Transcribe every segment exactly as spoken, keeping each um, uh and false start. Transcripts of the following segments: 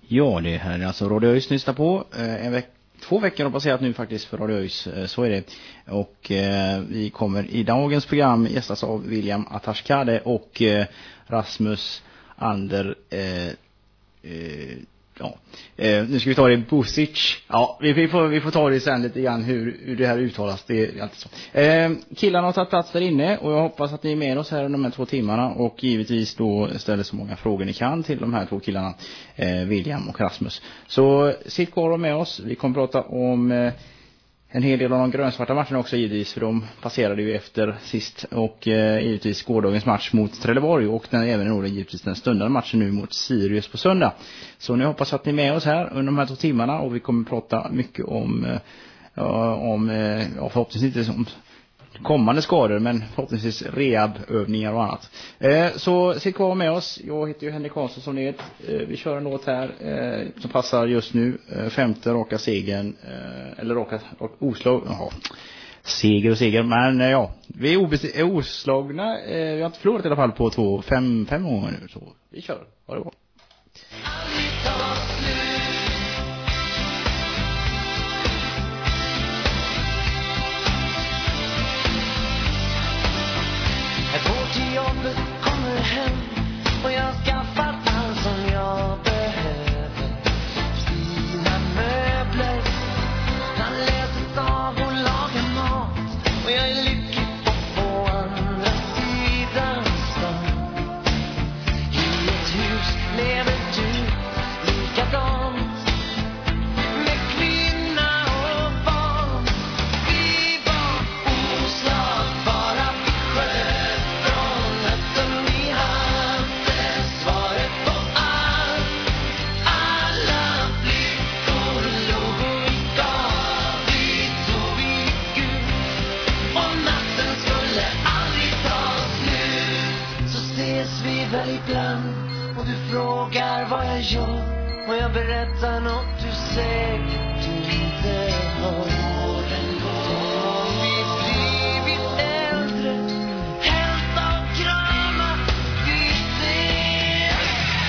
Ja, det här är alltså Radio ÖIS lyssnar på. Eh, en veck- två veckor har passerat nu faktiskt för Radio ÖIS, eh, så är det. Och eh, vi kommer i dagens program gästas av William Atashkade och eh, Rasmus Ander... Eh, eh, ja. eh, nu ska vi ta det Bosic. Ja, vi, vi, får, vi får ta det sen lite grann hur, hur det här uttalas. Det är alltid så. Eh, killarna har tagit plats där inne och jag hoppas att ni är med oss här under de här två timmarna och givetvis då ställer så många frågor ni kan till de här två killarna, eh, William och Rasmus. Så sitt kvar med oss. Vi kommer prata om eh, en hel del av de grönsvarta matcherna också givetvis, för de passerade ju efter sist, och eh, givetvis gårdagens match mot Trelleborg och den även då givetvis den stundande matchen nu mot Sirius på söndag. Så nu hoppas att ni är med oss här under de här två timmarna och vi kommer prata mycket om, eh, om eh, ja, förhoppningsvis inte om kommande skador, men förhoppningsvis rehabövningar och annat. Eh, så sitt kvar med oss. Jag heter ju Henrik Karlsson som ni vet. Eh, vi kör en låt här eh, som passar just nu. Eh, femte raka segern. Eh, eller raka och oslag. Jaha. Seger och seger. Men eh, ja, vi är, obes- är oslagna. Eh, vi har inte förlorat i alla fall på två, fem, fem gånger nu. Så vi kör. Ha det bra. Jag går till jobbet, kommer hem och jag skaffar allt som jag behöver. Fina möbler, han läser av och lagar mat. Och jag är lycklig på andra sidan stan. I ett hus lever du likadant. Med kvinna och barn. Vi var oslagbara, vi sköt från natten. Vi hade svaret på allt. Alla flickor låg och vi gav. Vi tog, vi gick ut. Och natten skulle aldrig ta slut. Så ses vi väl ibland och du frågar vad jag gör. Och jag berättar något du säkert inte hör. Vi blivit äldre, hälsa och krama, vi ses.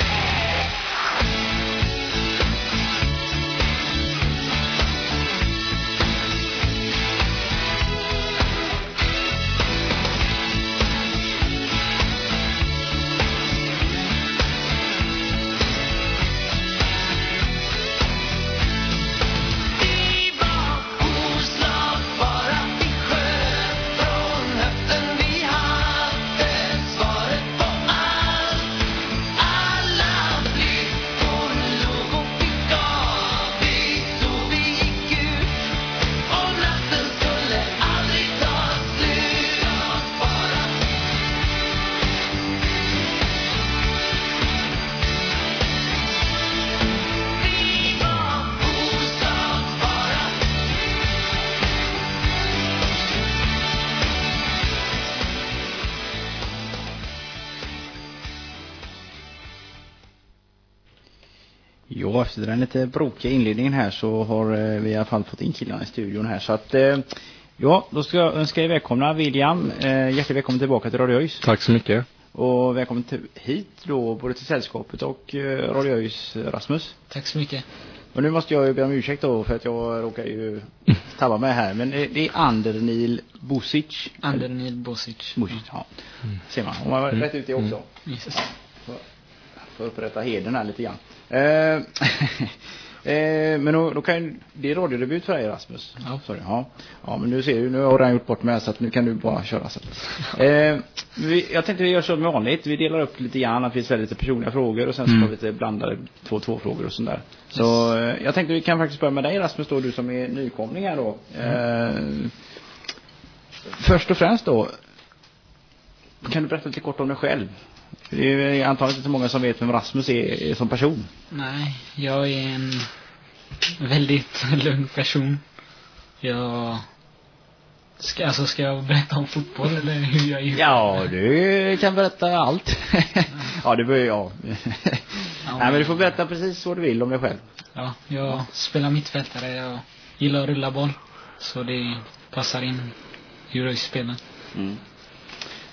Vi var oslagbara, vi sköt från höften. Vi hade svaret på allt. Alla flickor låg och vi gav. Vi tog, vi gick ut. Och natten skulle aldrig ta slut. Bara vi var oslagbara. Ja, efter den lite brokiga inledningen här så har eh, vi i alla fall fått in killarna i studion här. Så att, eh, ja, då ska jag önska er välkomna William. Eh, hjärtligt välkommen tillbaka till Radio ÖIS. Tack så mycket. Och välkommen till, hit då, både till sällskapet och eh, Radio ÖIS, Rasmus. Tack så mycket. Och nu måste jag ju be om ursäkt då för att jag råkar ju tabba mig här. Men det det är Andernil Bosic. Andernil Bosic. Bosic, ja. Ser man. Om man har rätt ut det också. Yes. För att upprätta heden här lite grann. Eh, eh, men då, då kan ju, det är radiodebut för dig, Rasmus. Ja. Sorry, ja. Ja, men nu ser du, nu har jag gjort bort med så att nu kan du bara köra så. Eh, vi, jag tänkte vi gör så med vanligt. Vi delar upp lite grann, att vi ställer lite personliga frågor och sen så Mm. får vi lite blandade två två frågor och sånt där. Så eh, jag tänkte vi kan faktiskt börja med dig, Rasmus, då, du som är nykomling här då. Eh, först och främst då, kan du berätta lite kort om dig själv? Det är antagligen inte så många som vet vem Rasmus är, är som person. Nej, jag är en väldigt lugn person. Jag ska, alltså ska jag berätta om fotboll eller hur jag är? Ja, du kan berätta allt. Ja, det börjar jag. Ja, Nej, men du får berätta precis vad du vill om dig själv. Ja, jag spelar mittfältare. Jag gillar att rulla boll. Så det passar in hur jag spelar. Mm.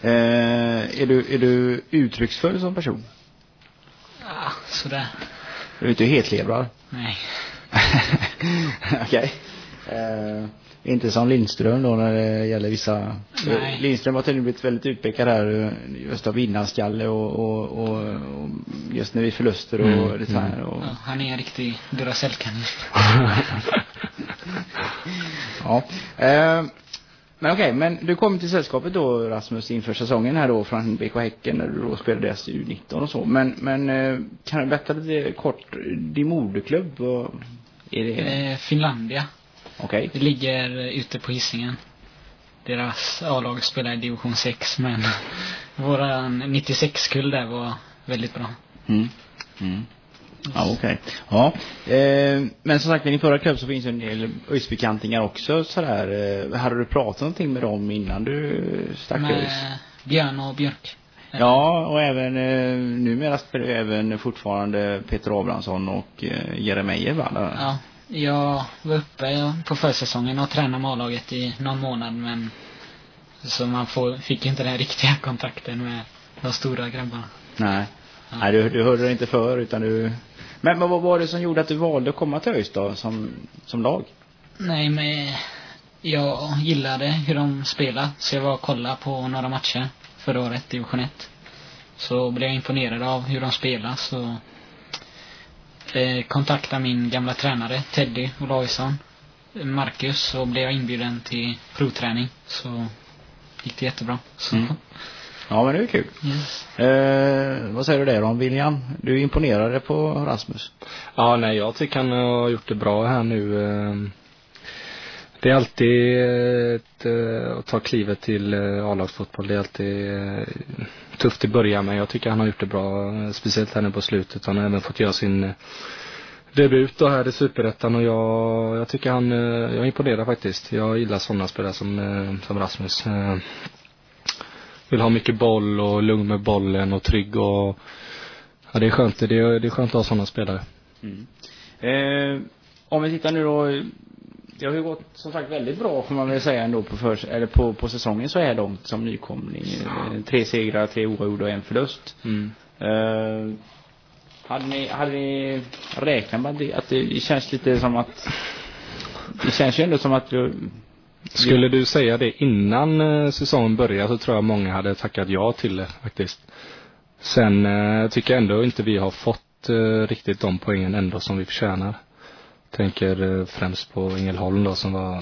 Eh, är, du, är du uttrycksfull som person? Ja, sådär. Du är inte helt levrad. Nej. Okej. Eh, inte som Lindström då när det gäller vissa... Nej. Lindström har tydligen blivit väldigt utpekad här just av vinnarskalle och, och, och, och just när vi förluster och Mm, det här. Och... Ja, han är en riktig Duracell-kanin. ja. Eh, men okej, men du kom till sällskapet då, Rasmus, inför säsongen här då från B K Häcken när du då spelade S U nitton och så. Men, men eh, kan du berätta lite kort, din moderklubb, vad är det? Eh, Finlandia. Okej. Det ligger ute på Hisingen. Deras A-lag spelar i division sex, men våran nittiosex-kull där var väldigt bra. Mm. Mm. Ja, okej. Ja, eh, men som sagt, i din förra klubb så finns en del öjsbekantingar också sådär. Eh, hade du pratat någonting med dem innan du stack ÖIS? Med Björn och Björk. Ja, och även eh, numera spelar ju även fortfarande Peter Abrahamsson och eh, Jeremejeff, va? Ja, jag var uppe på försäsongen och tränade med A-laget i någon månad, men så man får, fick inte den riktiga kontakten med de stora grabbarna. Nej, ja. Nej du, du hörde det inte för utan du... Men, men vad var det som gjorde att du valde att komma till ÖIS då som, som lag? Nej, men jag gillade hur de spelade, så jag var och kollade på några matcher förra året, division ett. Så blev jag imponerad av hur de spelade, så eh, kontaktade min gamla tränare Teddy Olausson, Marcus, och blev jag inbjuden till provträning. Så gick det jättebra. Så. Mm. Ja, men det är kul. Yes. Eh, vad säger du där om, William? Du är imponerad på Rasmus. Ja, nej, jag tycker han har gjort det bra här nu. Det är alltid ett, att ta klivet till A-lagsfotboll. Det är alltid tufft i början, men jag tycker han har gjort det bra. Speciellt här nu på slutet. Han har även fått göra sin debut då här i Superettan, och jag, jag tycker han, jag imponerar faktiskt. Jag gillar sådana spelare som, som Rasmus. Vill ha mycket boll och lugn med bollen och trygg, och ja, det är skönt, det är, det är skönt att ha sådana spelare. Mm. Eh, om vi tittar nu då, det har ju gått som sagt väldigt bra får man väl säga ändå på, för, eller på, på säsongen så är de som nykomling. Eh, tre segrar, tre oavgjorda och en förlust. Mm. Eh, hade, ni, hade ni räknat med det, att det känns lite som att det känns ju ändå som att du, skulle du säga det innan eh, säsongen började, så tror jag många hade tackat ja till det faktiskt. Sen eh, tycker jag ändå inte vi har fått eh, riktigt de poängen ändå som vi förtjänar. Tänker eh, främst på Ängelholm då, som var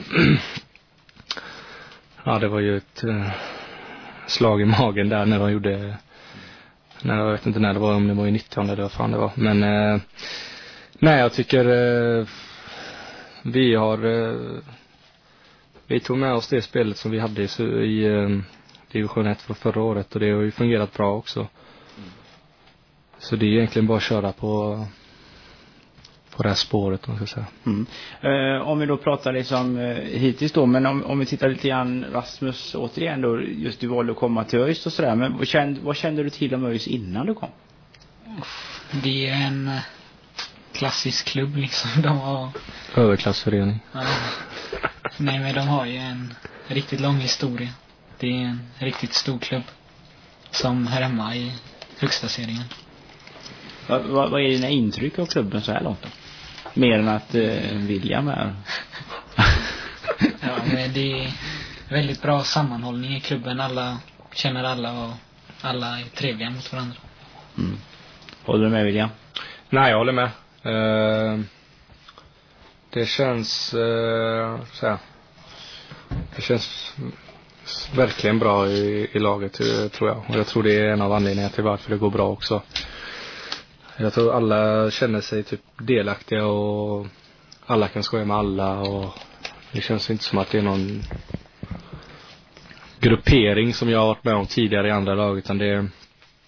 ja, det var ju ett eh, slag i magen där när de gjorde, när jag vet inte när det var, om det var i nitton eller vad fan det var. Men eh, nej, jag tycker eh, vi har eh, vi tog med oss det spelet som vi hade i, i eh, division ett för förra året, och det har ju fungerat bra också. Mm. Så det är egentligen bara att köra på på det här spåret, om man ska säga. Mm. Eh, om vi då pratar liksom eh, hittills då, men om, om vi tittar lite grann Rasmus återigen då, just du valde att komma till ÖIS och sådär, men vad kände, vad kände du till om ÖIS innan du kom? Det är en klassisk klubb liksom. De har Överklassförening. ja. Nej, men de har ju en riktigt lång historia. Det är en riktigt stor klubb som hör hemma i högsta serien. Vad, vad, vad är dina intryck av klubben så här långt då? Mer än att eh, William är Ja, men det är väldigt bra sammanhållning i klubben. Alla känner alla och alla är trevliga mot varandra. Mm. Håller du med, William? Nej, jag håller med. Uh, det känns uh, så här. Det känns verkligen bra i, i laget, tror jag. Och jag tror det är en av anledningarna till varför det går bra också. Jag tror alla känner sig typ delaktiga, och alla kan skoja med alla, och det känns inte som att det är någon gruppering som jag har varit med om tidigare i andra lag, utan det är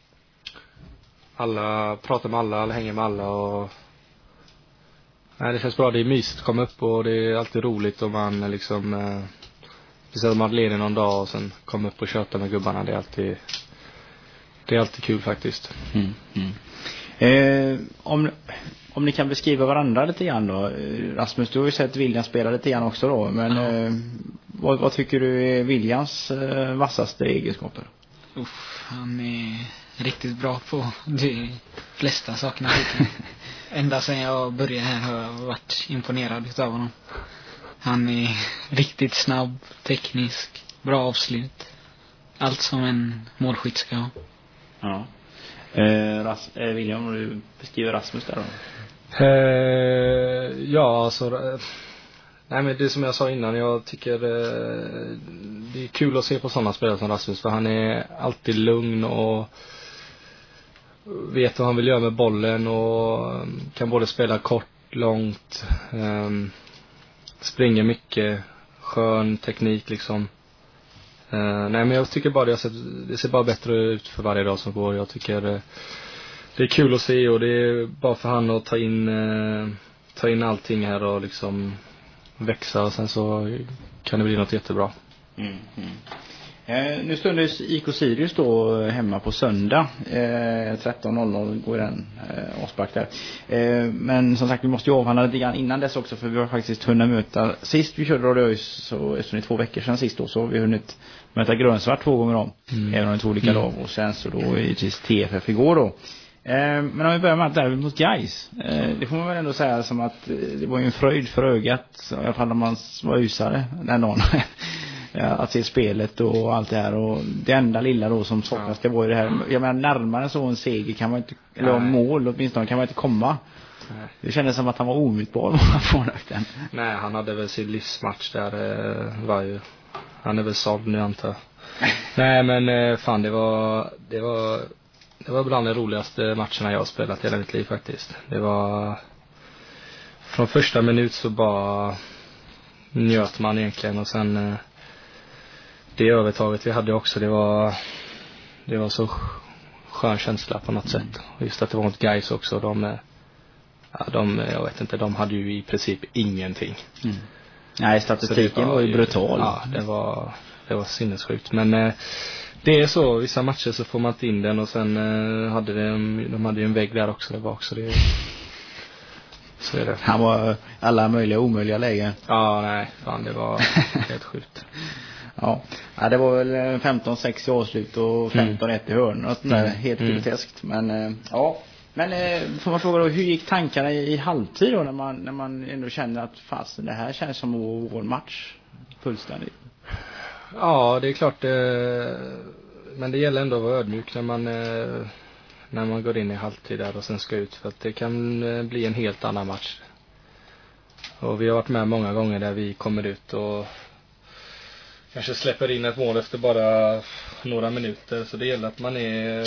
alla pratar med alla, alla hänger med alla, och nej, det känns bra. Det är mysigt att komma upp, och det är alltid roligt om man liksom eh, precis man leder någon dag och sen kommer upp och köta med gubbarna. Det är alltid det är alltid kul faktiskt. Mm, mm. Eh, om, om ni kan beskriva varandra lite grann då. Rasmus, du har ju sett William spela lite grann också då, men ja. eh, vad, vad tycker du är Williams eh, vassaste egenskaper? Uff, han är riktigt bra på de flesta sakerna. ända sedan jag började här har jag varit imponerad utav honom. Han är riktigt snabb, teknisk, bra avslut. Allt som en målskytt ska ha. Ja. Eh, Ras- eh, William, om du beskriver Rasmus där då? Eh, ja, alltså eh, nej, men det som jag sa innan, jag tycker eh, det är kul att se på sådana spelare som Rasmus, för han är alltid lugn och vet vad han vill göra med bollen och kan både spela kort, långt, eh, springer mycket, skön teknik liksom. Uh, nej, men jag tycker bara det, jag sett, det ser bara bättre ut för varje dag som går. Jag tycker uh, det är kul att se, och det är bara för han att ta in uh, ta in allting här och liksom växa, och sen så kan det bli något jättebra. Mm, mm. Eh, nu stundades I K Sirius då hemma på söndag. Eh, tretton noll noll går den eh, avspark där. Eh, men som sagt, vi måste ju avhandla lite grann innan dess också, för vi har faktiskt hunnit möta, sist vi körde Radio ÖIS, så eftersom det är två veckor sedan sist då, så har vi hunnit möta Grönsvart två gånger om. Mm. Även om det är två olika lag, och sen så då i T F F igår då. Eh, men om vi börjar med att där mot Gais, eh, det får man väl ändå säga som att eh, det var ju en fröjd för ögat, i alla fall när man var usare den dagen. Ja, att se spelet och allt det här, och det enda lilla då som saknas, det var ju det här, jag menar, närmare så en seger kan man inte, eller om mål åtminstone kan man inte komma. Nej. Det kändes som att han var omutbar på den. Nej, han hade väl sin livsmatch där, eh, var ju, han är väl såld nu antar. Nej, men eh, fan, det var det var det var bland de roligaste matcherna jag har spelat i hela mitt liv faktiskt. Det var från första minut så bara njöt man egentligen, och sen eh, det övertaget vi hade också, det var det var så skön känsla på något sätt. Just att det var mot Gais också, de, ja, de jag vet inte, de hade ju i princip ingenting. Mm. Nej, statistiken var, var ju brutal. Ja, det var det var sinnessjukt, men eh, det är så, vissa matcher så får man inte in den, och sen eh, hade de, de hade ju en vägg där också, det var också det. Så är det. Han var alla möjliga omöjliga lägen. Ja, nej, fan, det var helt sjukt. Ja. Ja, det var väl femton sex i avslut och femton ett i hörn och sånt där, mm. helt mm. groteskt. Men eh, ja, men eh, får man fråga då, hur gick tankarna i, i halvtid då, när man när man ändå kände att fast det här känns som vår match fullständigt? Ja, det är klart, eh, men det gäller ändå att vara ödmjuk när man eh, när man går in i halvtid där och sen ska ut, för att det kan eh, bli en helt annan match. Och vi har varit med många gånger där vi kommer ut och kanske släpper in ett mål efter bara några minuter, så det gäller att man är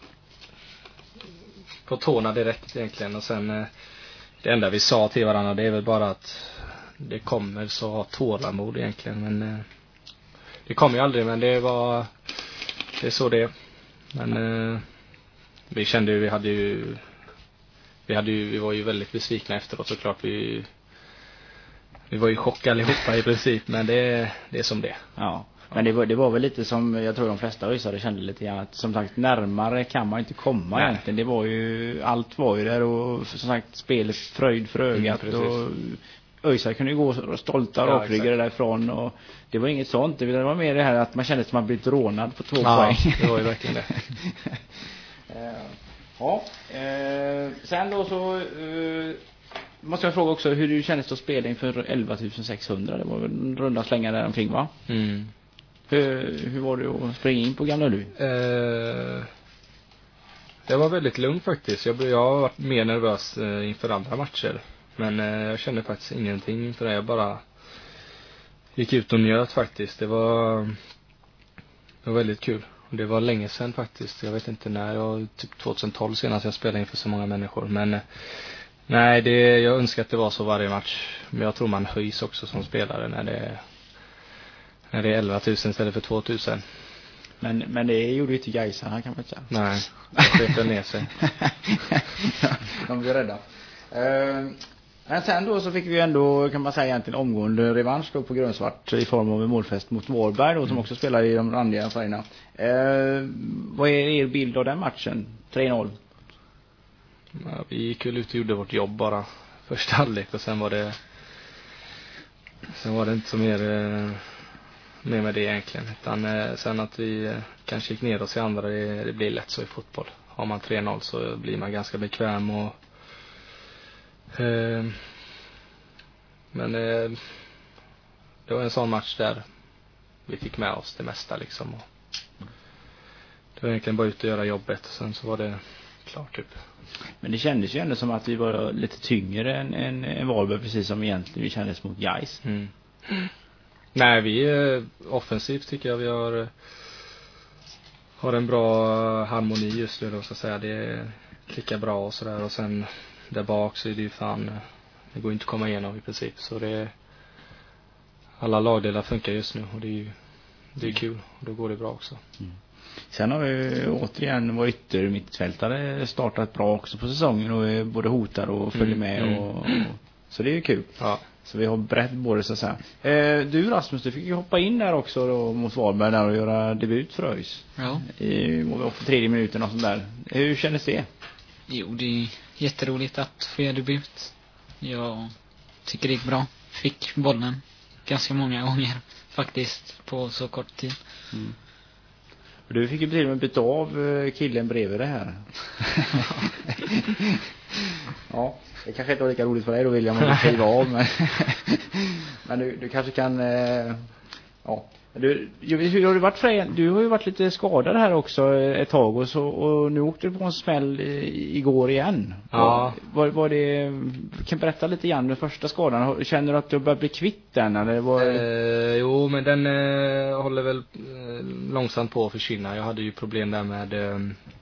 på tårna direkt egentligen. Och sen eh, det enda vi sa till varandra, det är väl bara att det kommer, så ha tålamod egentligen, men eh, det kommer ju aldrig, men det var det är så det är. Men eh, vi kände ju, vi hade ju vi hade ju vi var ju väldigt besvikna efteråt, såklart. Vi vi var ju chockade allihopa i princip, men det det är som det. Ja. Men det var, det var väl lite som jag tror de flesta öisare kände lite grann, att som sagt närmare kan man inte komma. Nej. Egentligen. Det var ju, allt var ju där, och som sagt spelet fröjd för ögat, mm, och öisare kunde ju gå stolta och ja, rakryggade därifrån, och det var inget sånt. Det var mer det här att man kände att man blivit rånad på två ja, poäng. Det var ju verkligen det. Ja, eh, sen då så eh, måste jag fråga också hur du kändes att spela inför elva tusen sexhundra. Det var väl en runda slänga där omkring, va? Mm. Hur, hur var det att springa in på Gamla Ullevi? Eh, det var väldigt lugnt faktiskt. Jag, jag har varit mer nervös eh, inför andra matcher. Men eh, jag kände faktiskt ingenting inför det. Jag bara gick ut och njöt faktiskt. Det var, det var väldigt kul. Och det var länge sedan faktiskt. Jag vet inte när. Jag, typ tjugohundratolv senast jag spelade inför så många människor. Men eh, nej, det, jag önskar att det var så varje match. Men jag tror man höjs också som spelare när det när det är elva tusen istället för två tusen. Men, men det gjorde ju inte Gaisarna, kan man säga. Nej, det skjuter ner sig. De blir rädda. Uh, men sen då så fick vi ändå, kan man säga, egentligen omgående revansch då på Grönsvart i form av en målfest mot Vårberg då, som också spelar i de randiga färgerna. Uh, vad är er bild av den matchen? tre noll. Ja, vi gick väl ut och gjorde vårt jobb bara första halvlek, och sen var det sen var det inte så mer eh, mer med det egentligen, utan eh, sen att vi eh, kanske gick ner oss i andra, det, det blir lätt så i fotboll. Har man tre noll så blir man ganska bekväm, och Eh, men eh, det var en sån match där vi fick med oss det mesta liksom. Och det var egentligen bara ut och göra jobbet och sen så var det klart typ. Men det kändes ju ändå som att vi var lite tyngre än, än, än Varberg, precis som egentligen vi kändes mot Gais. Mm. Nej, vi är offensivt tycker jag vi har har en bra harmoni just nu då, så att säga. Det klickar bra och sådär, och sen där bak så är det ju fan, det går inte att komma igenom i princip, så det är, alla lagdelar funkar just nu och det är ju det är kul och då går det bra också. Mm. Sen har vi återigen vår ytter mittfältare startat bra också på säsongen och är både hotar och följer med Mm. och, och så det är ju kul. Ja. Så vi har brett både så att säga. Eh, du Rasmus, du fick ju hoppa in där också då, mot Varberg där och göra debut för ÖIS. Ja. I för tredje minuten och sånt där. Hur kändes det? Jo, det är jätteroligt att få göra debut. Jag tycker det gick bra. Fick bollen ganska många gånger faktiskt på så kort tid. Mm. Du fick ju till och med byta av eh, killen bredvid det här. Ja, det kanske inte var lika roligt för dig då, William, om du skriva av. Men, men du, du kanske kan... Eh, ja. Du, hur har du varit för, du har ju varit lite skadad här också ett tag och, så, och nu åkte du på en smäll i, igår igen. Ja. Var, var det, kan du berätta lite grann den första skadan? Känner du att du börjar bli kvitt den? Eller var... eh, jo, men den eh, håller väl eh, långsamt på att försvinna. Jag hade ju problem där med eh,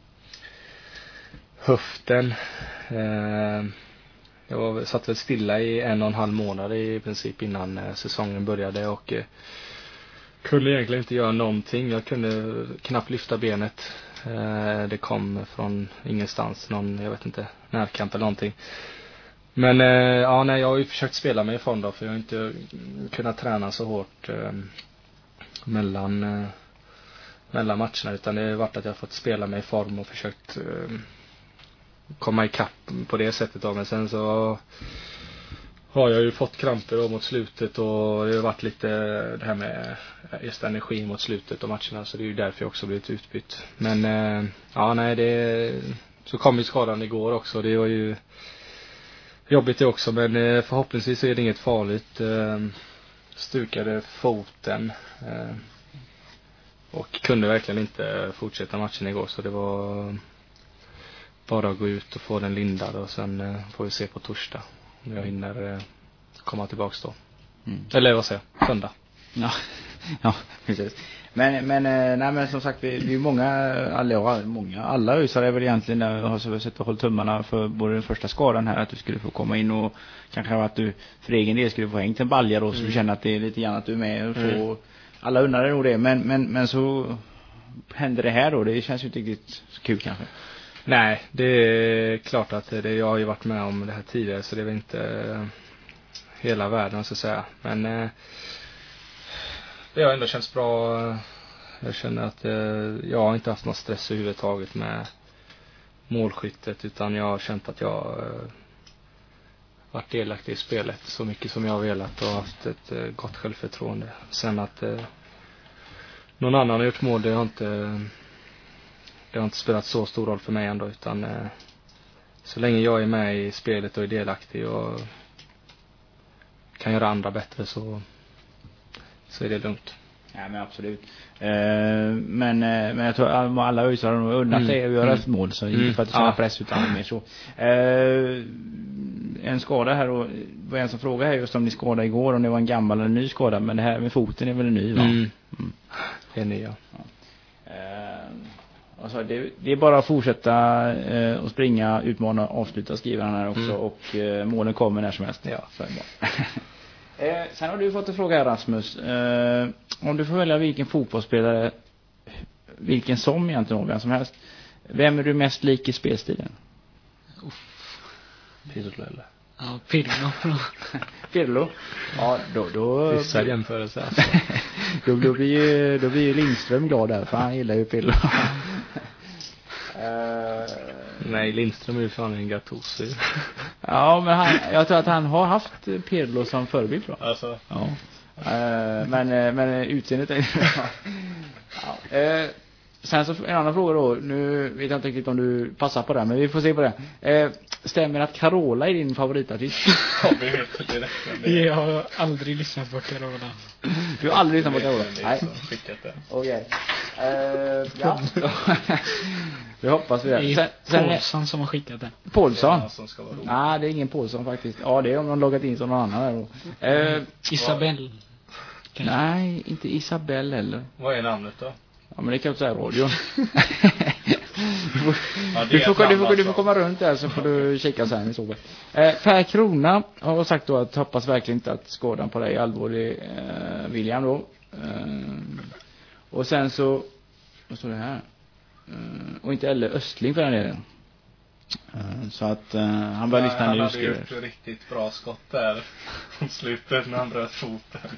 höften. Eh, jag var, satt väl stilla i en och en halv månad i princip innan eh, säsongen började och eh, kunde egentligen inte göra någonting. Jag kunde knappt lyfta benet. Eh, det kom från ingenstans, någon, jag vet inte, närkamp eller någonting. Men eh, ja, nej, jag har ju försökt spela mig ifrån då, för jag har inte kunnat träna så hårt eh, mellan eh, mellan matcherna, utan det har varit att jag har fått spela mig i form och försökt eh, komma ikapp på det sättet då. Men sen så har jag ju fått kramper då mot slutet och det har varit lite det här med just energi mot slutet av matcherna, så det är ju därför jag också blivit utbytt. Men eh, ja, nej, det så kom ju skadan igår också. Det var ju jobbigt det också, men eh, förhoppningsvis är det inget farligt. Eh, stukade foten eh, och kunde verkligen inte fortsätta matchen igår, så det var bara att gå ut och få den lindad och sen eh, får vi se på torsdag om jag hinner eh, komma tillbaks då. Mm. Eller vad säger jag? Söndag. Ja, ja, precis. Men, men, nej, men som sagt, vi, vi är många, alla, många, alla ösar är väl egentligen där har så sett och hållit tummarna för både den första skadan här, att du skulle få komma in och kanske att du för egen del skulle få hängt en balja då, så mm. du känner att det är lite grann att du är med och få, mm. alla undrar nog det, men, men, men så händer det här då, det känns ju inte riktigt så kul kanske. Nej, det är klart att det, jag har ju varit med om det här tidigare, så det är väl inte hela världen så att säga. Men eh, det har ändå känts bra. Jag känner att eh, jag har inte haft någon stress överhuvudtaget med målskyttet, utan jag har känt att jag eh, varit delaktig i spelet så mycket som jag har velat och haft ett eh, gott självförtroende. Sen att eh, någon annan har gjort mål, det har inte det har inte spelat så stor roll för mig ändå, utan eh, så länge jag är med i spelet och är delaktig och kan göra andra bättre, så så är det lugnt. Ja, men absolut. Eh, men, men jag tror att alla ösar har unnat mm. det att göra ett mål, så inte för att känna ja. press utan mer så. Eh, en skada här, och var en som frågade här just om ni skadade igår, om det var en gammal eller en ny skada, men det här med foten är väl en ny, va? Mm. Mm. Det är ny, ja. ja. Eh, alltså det, det är bara att fortsätta eh, och springa, utmana, avsluta, skriver han här också, mm. och eh, målen kommer när som helst. Ja, så är det bra. Eh, sen har du fått en fråga här, Rasmus. Eh, om du får välja vilken fotbollsspelare, vilken som egentligen, vem som helst, vem är du mest lik i spelstilen? Pirlo eller? Ja, Pirlo. Pirlo? Ja, då... då Vissa jämförelser. Alltså. då, då, blir ju, då blir ju Lindström glad där, för han gillar ju Pirlo. Uh, Nej, Lindström är ju fan en Gattuso. Ja, men han, jag tror att han har haft Pirlo som förebild, va? Alltså. Ja. Uh, men, men utseendet är ja. uh, sen så en annan fråga då. Nu vet jag inte riktigt om du passar på det, men vi får se på det. Eh, stämmer att Carola är din favoritartist? Ja, vi vet det direkt. Det Jag har aldrig lyssnat på Carola. Du har aldrig lyssnat på Carola? Nej. Nej. Skickat det. Okej. Eh, ja. Vi hoppas vi Det det. är Sen, sen Paulsson som har skickat det. Paulsson. Ja, som ska vara roligt. Nej, det är ingen Paulsson faktiskt. Ja, det är om de har loggat in som någon annan där då. Eh, Isabelle. Kanske. nej, inte Isabelle heller. Vad är namnet då? Ja, men det kan jag säga radio. Ja, Du det får, är du, får, namn du får alltså. komma runt där så får du kika sen i så fall. Eh, Per Krona har sagt då att hoppas verkligen inte att skadan på dig är allvarlig, eh, William då. Eh, och sen så, vad står det här? Eh, och inte heller Östling för den delen. Eh, så att eh, han börjar Nej, lyssna han nu. hade skriver. gjort ett riktigt bra skott där på slutet när han bröt foten.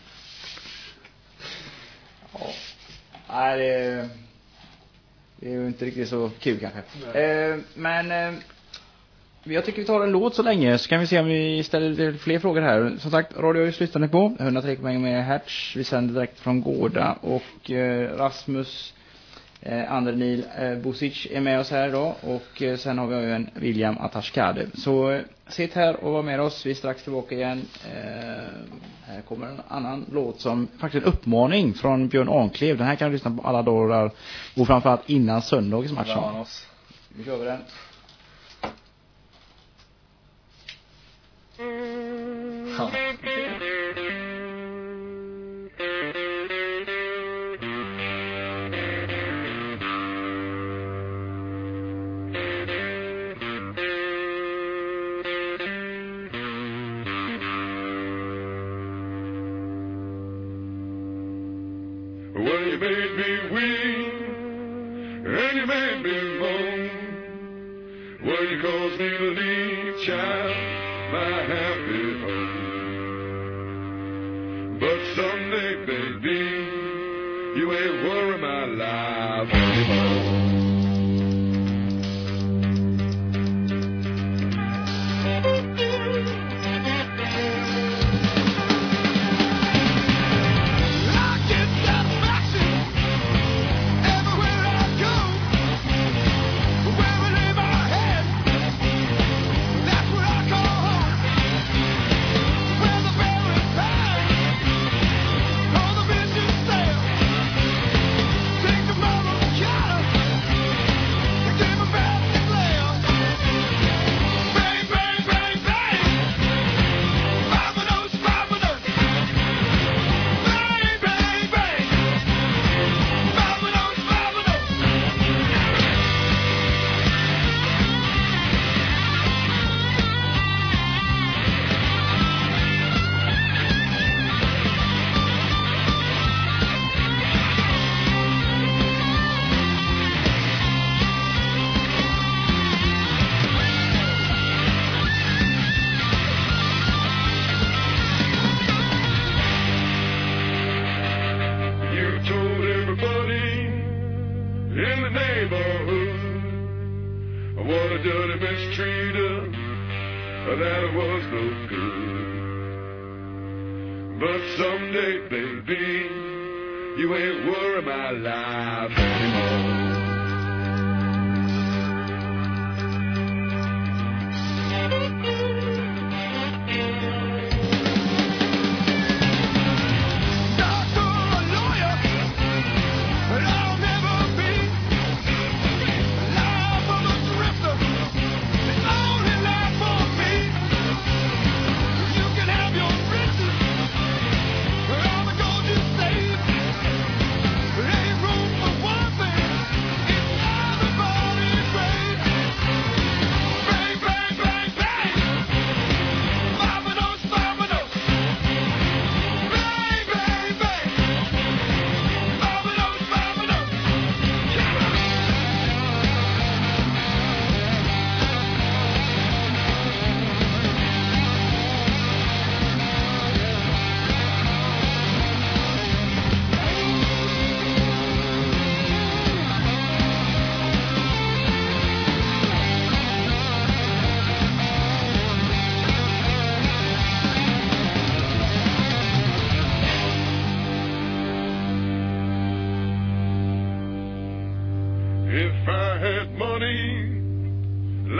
Ja. Nej, det är, det är ju inte riktigt så kul kanske. Eh, men eh, jag tycker vi tar en låt så länge, så kan vi se om vi ställer fler frågor här. Som sagt, Radio Öis lyssnar ni på hundratre komma ett med Hertz. Vi sänder direkt från Gårda och eh, Rasmus eh, Andrenil eh, Busic är med oss här idag. Och eh, sen har vi ju en William Atashkade. Så eh, sitt här och var med oss. Vi är strax tillbaka igen. Eh, här kommer en annan låt som faktiskt en uppmaning från Björn Anklev. Den här kan du lyssna på alla dagar och framförallt innan söndagens match. Vanos. Vi kör den. Ja. Well, you made me weep, and you made me moan. Well, you caused me to leave, child, my happy home. But someday, baby, you ain't worry my life anymore. I get satisfaction everywhere I go. Where I lay my head, that's what I call home. Where the berries hang, all the bitches sail. Take the mother's child and give me back the glare. Bang, bang, bang, bang. Barbados, Barbados. Bang, bang, bang. Barbados, Barbados. You told everybody in the neighborhood what a dirty mistreater, that it was no good. But someday, baby, you ain't worry my life anymore. Doctor or lawyer, but I'll never be. Life of a drifter, the only life for me. You can have your riches, but I'm a gold you save. There ain't room for one thing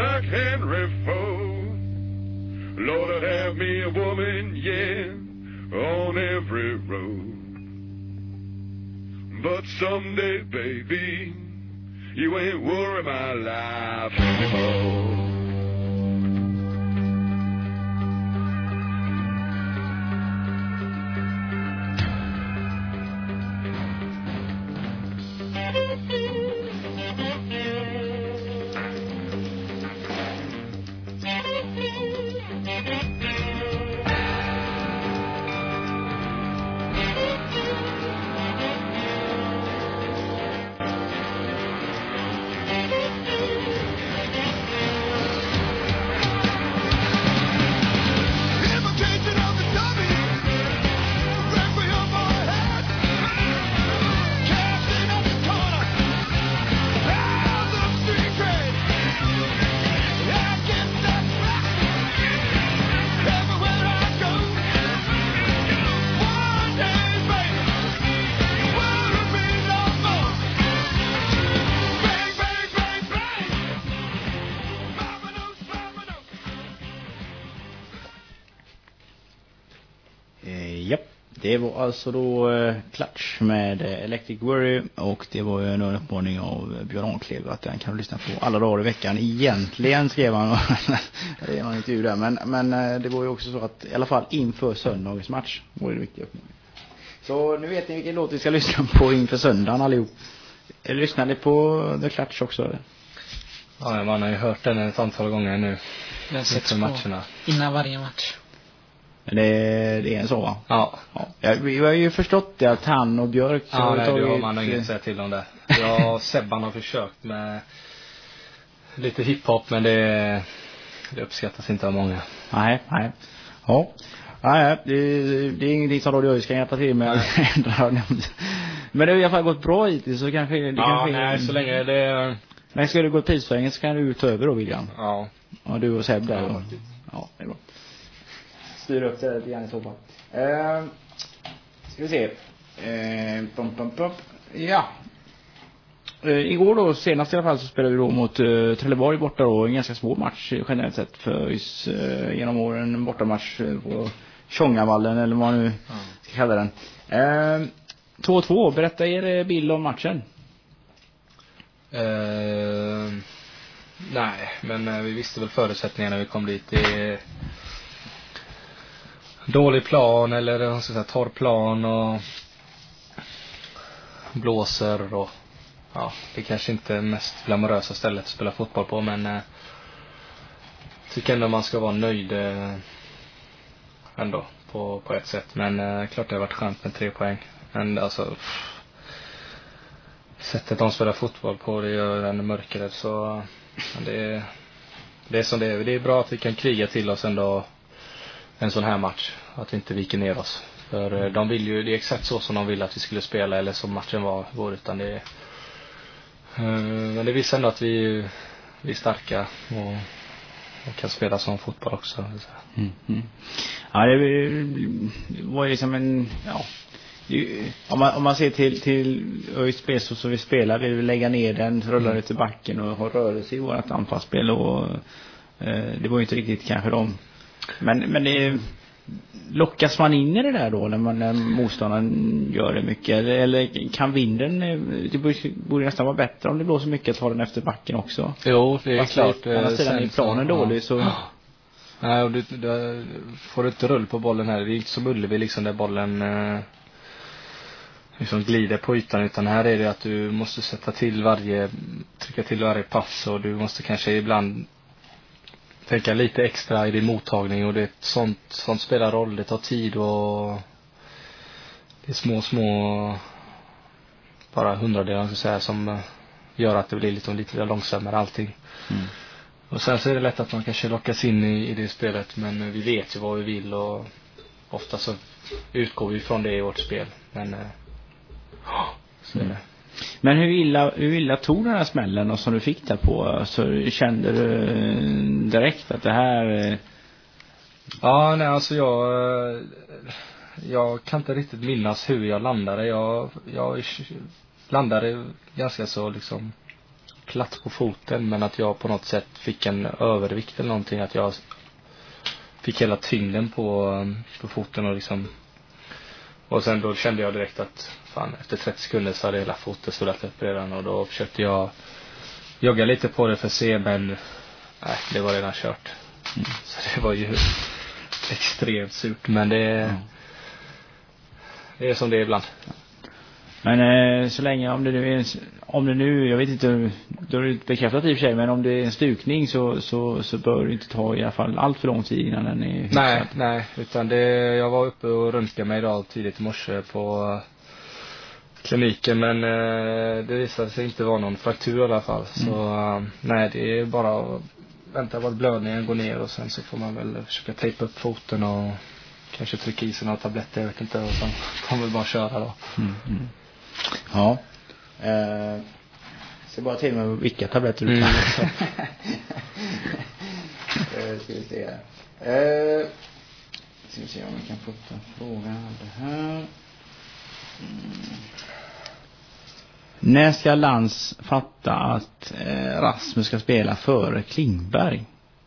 like Henry Ford. Lord, I'd have me a woman, yeah, on every road. But someday, baby, you ain't worry my life anymore. Imitation of the dummy, requiem on my head, casting at the corner, house of street trade. I get that rock everywhere I go. One day, baby, will be no more. Bang, bang, bang, bang. Mama knows, mama knows. Eh, japp, det var alltså då eh, Clutch med eh, Electric Worry, och det var ju en uppmaning av eh, Björn Anklev att den kan du lyssna på alla dagar i veckan. Egentligen skrev han det är någon intervju där, men, men eh, det var ju också så att i alla fall inför söndagens match var det viktigt uppmaning. Så nu vet ni vilken låt vi ska lyssna på inför söndagen allihop. Eller lyssnar ni på The Clutch också? Eller? Ja, man har ju hört den ett antal gånger nu. Den sätts Inför på matcherna. innan varje match. Det, det är en så, va? Ja. Ja. Jag, vi har ju förstått det att han och Björk Ja, har nej, tagit, du har man har inget att säga till om det. Jag och Sebban har försökt med lite hiphop, men det, det uppskattas inte av många. Nej, nej. Ja. Nej, det, det är ingenting som Radio Ö ska hjälpa till med. Men det har i alla fall gått bra hittills, så kanske det Ja, kanske nej, så länge det... Men ska du gå prisföringen så kan du ta över då, William. Ja. Ja, du och Seb där. Ja, Ja, faktiskt. ja, det är bra. Styr upp det lite grann i så fall. Eh, ska vi se. Eh, pum, pum, pum. Ja. Eh, igår då, senast i alla fall, så spelade vi då mot eh, Trelleborg borta då. En ganska svår match eh, generellt sett för oss eh, genom åren. En bortamatch eh, på Tjongavallen, eller vad man nu ska kalla den. Eh, två två, berätta er bild om matchen. Eh, nej, men eh, vi visste väl förutsättningarna när vi kom dit. Det är dålig plan, eller vad ska jag säga, torr plan, och blåser, och ja, det kanske inte är mest glamorösa stället att spela fotboll på, men eh, tycker ändå man ska vara nöjd eh, ändå på, på ett sätt. Men eh, klart det har varit skönt med tre poäng. Men alltså pff, sättet de spelar fotboll på, det gör ännu mörkare. Så det är, det är som det är. Det är bra att vi kan kriga till oss ändå en sån här match, att vi inte viker ner oss. För de vill ju, det är exakt så som de vill att vi skulle spela, eller som matchen var vår, utan det är, men det visar ändå att vi, vi är starka och, och kan spela som fotboll också. Mm, mm. Ja, det var ju liksom en, ja, om man, om man ser till, till ÖIS spel så, så vi spelar, vi vill lägga ner den, rulla ut till backen och ha rörelse i vårt anfallsspel, och eh, det var ju inte riktigt kanske de, men, men det, lockas man in i det där då när, man, när motståndaren gör det mycket, eller, eller kan vinden, det borde nästan vara bättre om det blåser mycket att ta den efter backen också. Jo, det är fast klart. Annars sidan är planen så, dålig, ja. så Nej, och du, du får inte rull på bollen här. Det är inte som Ullevi liksom, där bollen eh, liksom glider på ytan, utan här är det att du måste sätta till varje, trycka till varje pass, och du måste kanske ibland tänka lite extra i din mottagning, och det är sånt, sånt spelar roll. Det tar tid, och det är små små bara hundradelar så säga, som gör att det blir lite, lite långsammare allting. mm. Och sen så är det lätt att man kanske lockas in i, i det spelet, men vi vet ju vad vi vill, och ofta så utgår vi från det i vårt spel. Men ja, så är det. Men hur illa, hur illa tog den här smällen och som du fick där på, så kände du direkt att det här... Ja, nej, alltså jag jag kan inte riktigt minnas hur jag landade. Jag, jag landade ganska så liksom platt på foten, men att jag på något sätt fick en övervikt eller någonting, att jag fick hela tyngden på, på foten och liksom, och sen då kände jag direkt att fan, efter trettio sekunder så hade hela foten suddat upp redan, och då försökte jag jogga lite på det för att se, men nej, det var redan kört. Mm. Så det var ju extremt surt, men det, mm. det är som det är ibland. Men eh, så länge, om det nu är en, om det nu, jag vet inte, då är det bekräftat i och för sig, men om det är en stukning så, så, så bör det inte ta i alla fall allt för lång tid innan den är hyfsad. Nej, nej, utan det, jag var uppe och röntgade mig idag tidigt i morse på kliniken, men eh, det visade sig inte vara någon fraktur i alla fall. Så mm. eh, nej, det är bara att vänta på att blödningen går ner, och sen så får man väl försöka tejpa upp foten och kanske trycka i sig några tabletter, jag vet inte, och sen kommer vi bara köra då. Mm, mm. Ja. Eh, så bara till med vilka tabletter du tar. Mm. eh, ska vi se. Eh, ska vi se om vi kan få upp en fråga det här. Mm. När ska Lantz fatta att eh, Rasmus ska spela före Klingberg?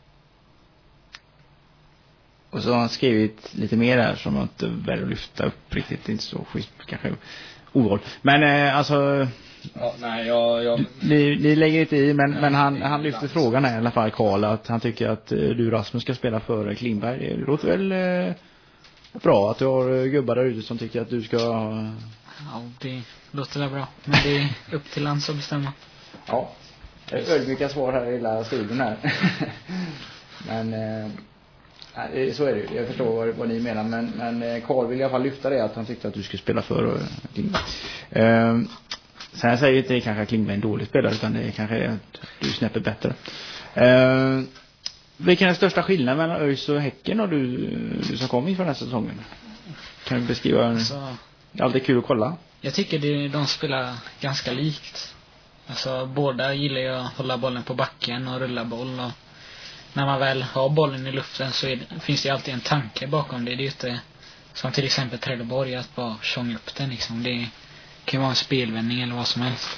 Och så har han skrivit lite mer där som att väl lyfta upp riktigt, inte så skit kanske orolig. Men eh, alltså ja, nej, jag, jag... Ni, ni lägger inte i, men, men han, han lyfter frågan här i alla fall, Karl, att han tycker att eh, du Rasmus ska spela före Klingberg. Det låter väl eh, bra att du har gubbar där ute som tycker att du ska... Ja, det låter väl bra. Men det är upp till Lantz att bestämma. Ja, ödmjuka svar här i hela studion här. Men eh, så är det ju. Jag förstår vad, vad ni menar. Men, men Karl vill i alla fall lyfta det, att han tyckte att du skulle spela för Klingberg. Eh, sen säger inte det kanske att Klingberg är en dålig spelare, utan det är kanske att du snäpper bättre. Eh, vilken är den största skillnaden mellan ÖIS och Häcken och du, du som kom inför den här säsongen? Kan du beskriva? Alltså, allt är kul att kolla. Jag tycker det, de spelar ganska likt. Alltså båda gillar ju att hålla bollen på backen och rulla boll, och när man väl har bollen i luften så är det, finns det alltid en tanke bakom det. Det är ju inte som till exempel Trelleborg, att bara tjonga upp den liksom. Det kan vara en spelvändning eller vad som helst.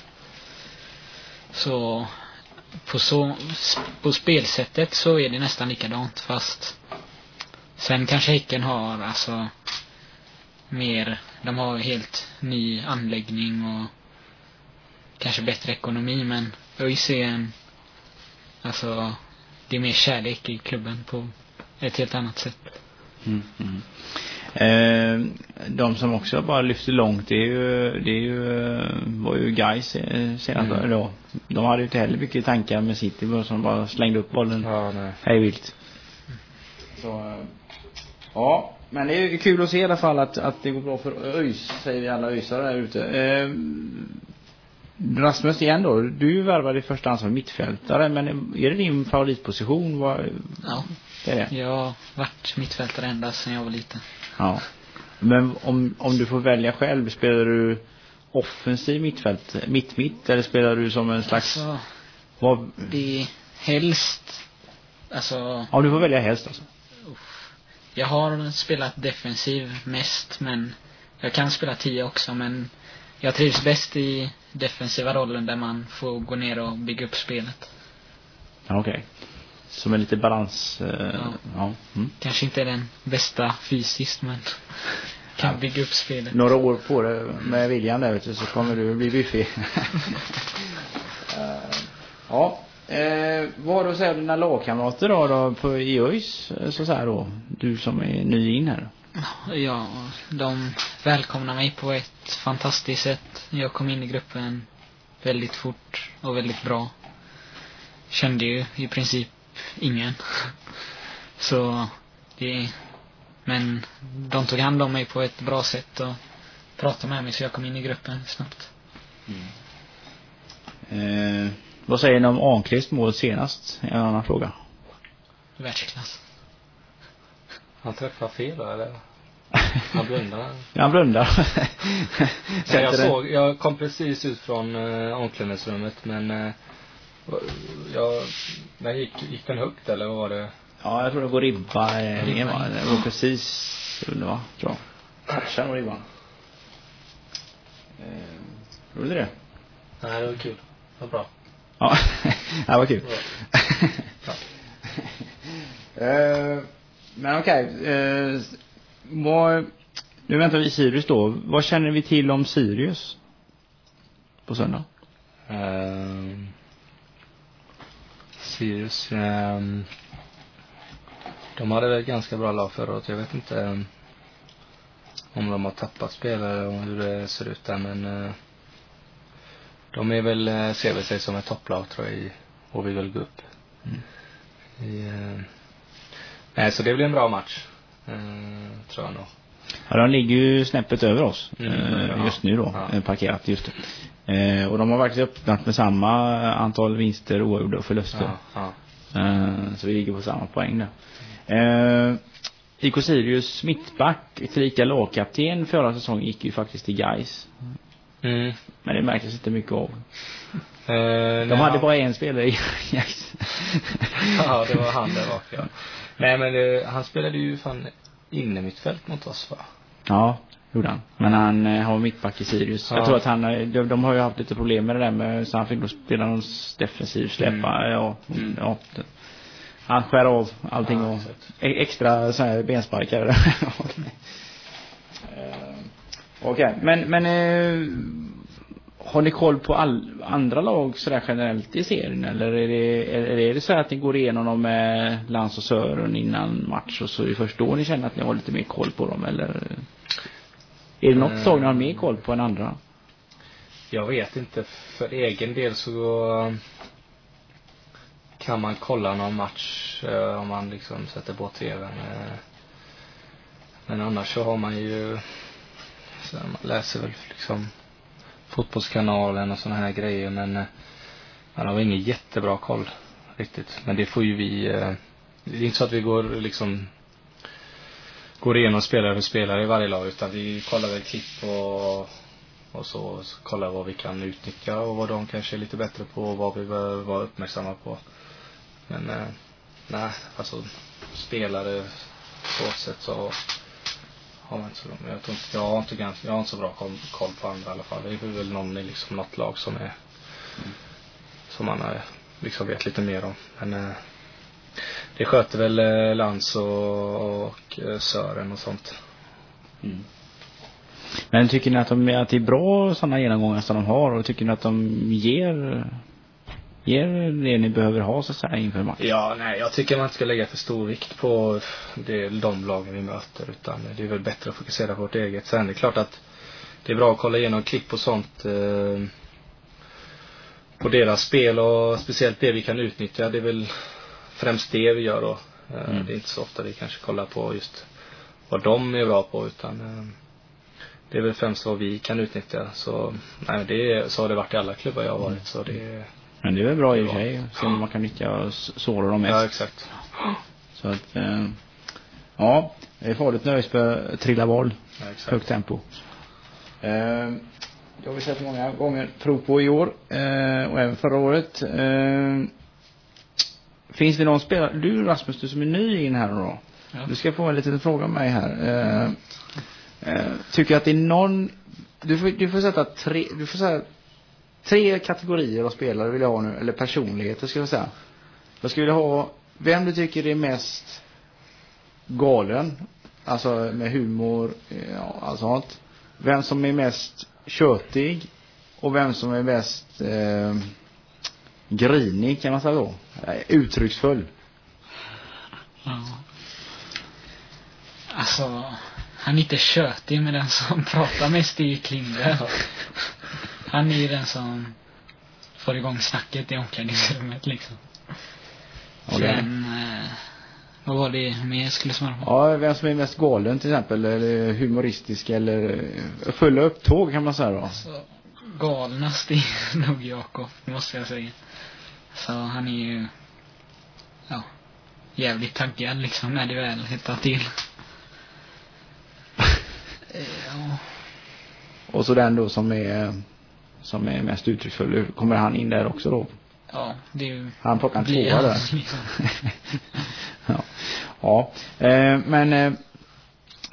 Så på, så på spelsättet så är det nästan likadant, fast sen kanske Häcken har alltså mer, de har helt ny anläggning och kanske bättre ekonomi, men ÖIS är en, alltså det är mer kärlek i klubben på ett helt annat sätt. Mm, mm. Eh, de som också bara lyfter långt, det är ju, det är ju var ju guys senast mm. då. De hade ju inte heller mycket tankar med City, som bara slängde upp bollen. Ja, nej. Hej vilt. Så ja, men det är ju kul att se i alla fall att, att det går bra för ÖIS, säger vi alla ÖISare där ute. Eh, Rasmus igen då, du värvade i första hand som mittfältare, men är det din favoritposition? Vad, ja, det är det? Jag har varit mittfältare ända sedan jag var liten. Ja, men om, om du får välja själv, spelar du offensiv mittfält, mitt-mitt, eller spelar du som en slags... Alltså, vad... det är helst... Alltså... Om du får välja helst alltså. Jag har spelat defensiv mest, men jag kan spela tio också, men jag trivs bäst i defensiva rollen där man får gå ner och bygga upp spelet. Okej. Okay. Som en lite balans. Eh, ja. Ja. Mm. Kanske inte är den bästa fysiskt, men kan ja. bygga upp spelet. Några år på det med William där, vet du, så kommer du bli biffig. uh, ja. Eh, vad då säger dina lagkamrater då, då på i ÖIS, så, så här då, du som är ny in här? Ja, de välkomnar mig på ett fantastiskt sätt. Jag kom in i gruppen väldigt fort och väldigt bra. Kände ju i princip ingen. Så det, men de tog hand om mig på ett bra sätt och pratade med mig, så jag kom in i gruppen snabbt. Mm. Eh, vad säger ni om Ahnqvist mål senast? En annan fråga. Världsklass. Han träffar fel då, eller? Han blundar. Ja, han blundar. Ja, jag såg, jag kom precis ut från äh, omklädningsrummet, men äh, jag, den gick, gick den högt, eller vad var det? Ja, jag tror det går ribba. Eh, ingen var, det var precis under, va? Tror jag. Touchar och ribban. Eh, tror du det? Nej, det var kul. Det var bra. Ja, det var kul. Ja. Eh, men okej, eh, vad, nu väntar vi Sirius då. Vad känner vi till om Sirius på söndag? Um, Sirius, um, de hade väl ganska bra lag förra året. Jag vet inte um, om de har tappat spelare och hur det ser ut där, men uh, de är väl, uh, ser väl sig som ett topplag tror jag i, och vi vill gå upp. Mm. I, uh, nej, så det blir en bra match, uh, tror jag nog. Ja, de ligger ju snäppet över oss Mm, eh, ja. just nu då, Ja. eh, parkerat just det. Eh, och de har faktiskt öppnat med samma antal vinster, oavgjorda och förluster. Ja, ja. Eh, så vi ligger på samma poäng där. Eh, I K Sirius mittback, tillika lagkapten förra säsongen, gick ju faktiskt till Gais. Mm. Men det märktes inte mycket av. Uh, De hade bara en spelare i Gais. Ja, det var han där bak, ja. Nej, men det, han spelade ju fan inne mittfält mot oss, va? Ja, gjorde han. Men han eh, har mittback i Sirius. Ja. Jag tror att han, eh, de, de har ju haft lite problem med det där med, så han fick då spela någon defensiv släppa. Mm. Ja, Mm. ja. Han skär av allting Ja, och exakt. e- extra så här bensparkar. uh, Okej, okay. men, men eh, har ni koll på all, andra lag sådär generellt i serien? Eller är det, är, är det så att ni går igenom dem med Lans och Sören innan match och så är det först då ni känner att ni har lite mer koll på dem? Eller är det något Mm. lag ni har mer koll på än andra? Jag vet inte, för egen del så kan man kolla någon match eh, om man liksom sätter på tvn. Eh. Men annars så har man ju, så man läser väl liksom Fotbollskanalen och såna här grejer, men eh, man har ingen jättebra koll riktigt. Men det får ju vi, eh, det är inte så att vi går liksom går igenom spelare för spelare i varje lag, utan vi kollar väl klipp och och så, så kollar vad vi kan utnyttja och vad de kanske är lite bättre på och vad vi bör vara uppmärksamma på. Men eh, nej, alltså spelare på ett sätt så har man inte så, jag tror inte, jag har inte ganska, jag har inte så bra koll, koll på andra i alla fall. Det är väl någon i liksom något lag som är mm. som man är, liksom vet lite mer om. Men eh, det sköter väl eh, Lans och, och eh, Sören och sånt. Mm. Men tycker ni att, de, att det är bra sådana genomgångar som de har, och tycker ni att de ger ger det ni behöver ha så att säga inför match? Ja, nej, jag tycker man inte ska lägga för stor vikt på det, de lagen vi möter, utan det är väl bättre att fokusera på vårt eget. Sen är det klart att det är bra att kolla igenom klipp och sånt eh, på deras spel, och speciellt det vi kan utnyttja. Det är väl främst det vi gör då. Eh, Mm. Det är inte så ofta vi kanske kollar på just vad de är bra på, utan eh, det är väl främst vad vi kan utnyttja. Så, nej, det är, så har det varit i alla klubbar jag har varit. Så det, Men det är väl bra i och för sig, se om man kan nyttja och såra dem mest. ja, exakt. Så att, eh, ja, det är farligt när ÖSPE trillar boll, Ja, exakt. högt tempo. Eh, det har vi sett många gånger prov på i år, eh, och även förra året. Eh, finns det någon spelare, du Rasmus, du som är ny in här då? Ja. Du ska få en liten fråga om mig här. Eh, eh, tycker att det är någon, du får, du får sätta tre, du får säga tre kategorier av spelare vill jag ha nu, eller personligheter ska jag säga. Jag skulle vilja ha vem du tycker är mest galen, alltså med humor, ja, alltså sånt. Vem som är mest tjötig och vem som är mest eh, grinig, kan man säga då. Eh, Uttrycksfull. Ja. Alltså, han är inte tjötig, med den som pratar mest i Klinder. Han är ju den som får igång snacket i omklädningsrummet liksom. Okej. Sen, eh, vad var det mer jag skulle svara på? Ja, vem som är mest galen till exempel, eller humoristisk, eller eh, fulla upptåg kan man säga då. Så, galnast är nog Jakob, måste jag säga. Så han är ju, ja, jävligt taggad liksom när det väl hettar till. Ja. Och så den då som är som är mest uttrycksfull, kommer han in där också då? Ja, det är ju... Han plockar en blir tvåa han, där. liksom. Ja, ja. Eh, men eh,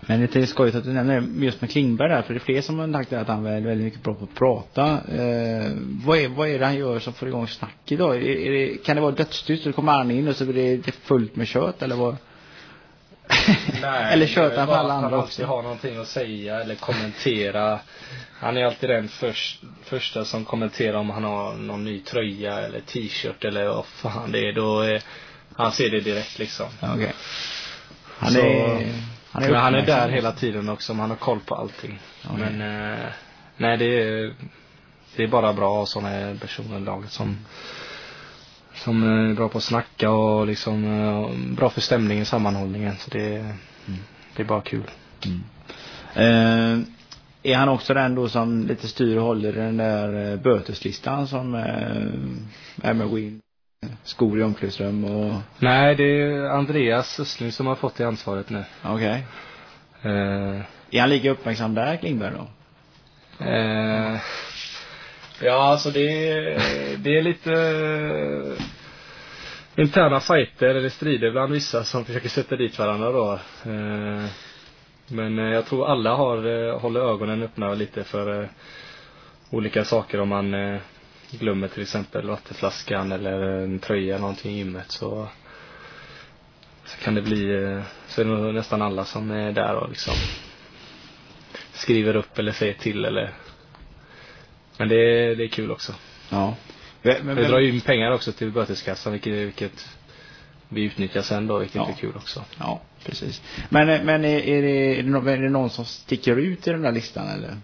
Men det är skojigt att du nämner just med Klingberg där, för det är fler som har lagt det att han är väldigt mycket bra på att prata. Eh, vad, är, vad är det han gör som får igång snack idag? Är, är det, kan det vara dödstyst så kommer han in och så blir det, det fullt med kött eller vad? Nej, eller kött han för alla andra han också? Han har någonting att säga eller kommentera. Han är alltid den först, första som kommenterar om han har någon ny tröja eller t-shirt eller vad fan det är. Då är, han ser det direkt liksom. Okej. Okay. Han så, är... Han är, han är där hela tiden också, han har koll på allting. Okay. Men eh, nej, det är, det är bara bra sådana personer i laget som, som är bra på att snacka och liksom eh, bra för stämningen, sammanhållningen. Så det, mm. det är bara kul. Mm. Eh, är han också den då som lite styr och håller den där böteslistan som eh, är med Win? Skor i omklädningsrum och... Nej, det är Andreas Östling som har fått det ansvaret nu. Okej. Okay. Uh, är han lika uppmärksam där, Klingberg då? Uh, ja, alltså det är, det är lite uh, interna fighter eller strider bland vissa som försöker sätta dit varandra då. Uh, men uh, jag tror alla har uh, håller ögonen öppna lite för uh, olika saker om man... Uh, glömmer till exempel vattenflaskan eller en tröja någonting i gymmet, så så kan det bli, så är det nästan alla som är där och liksom skriver upp eller säger till eller, men det är, det är kul också. Ja. Men, men, det drar ju in pengar också till böteskassan, vilket, vilket vi utnyttjar sen då, vilket ja. är kul också. Ja, precis. Men, men är, är, det, är, det någon, är det någon som sticker ut i den där listan eller?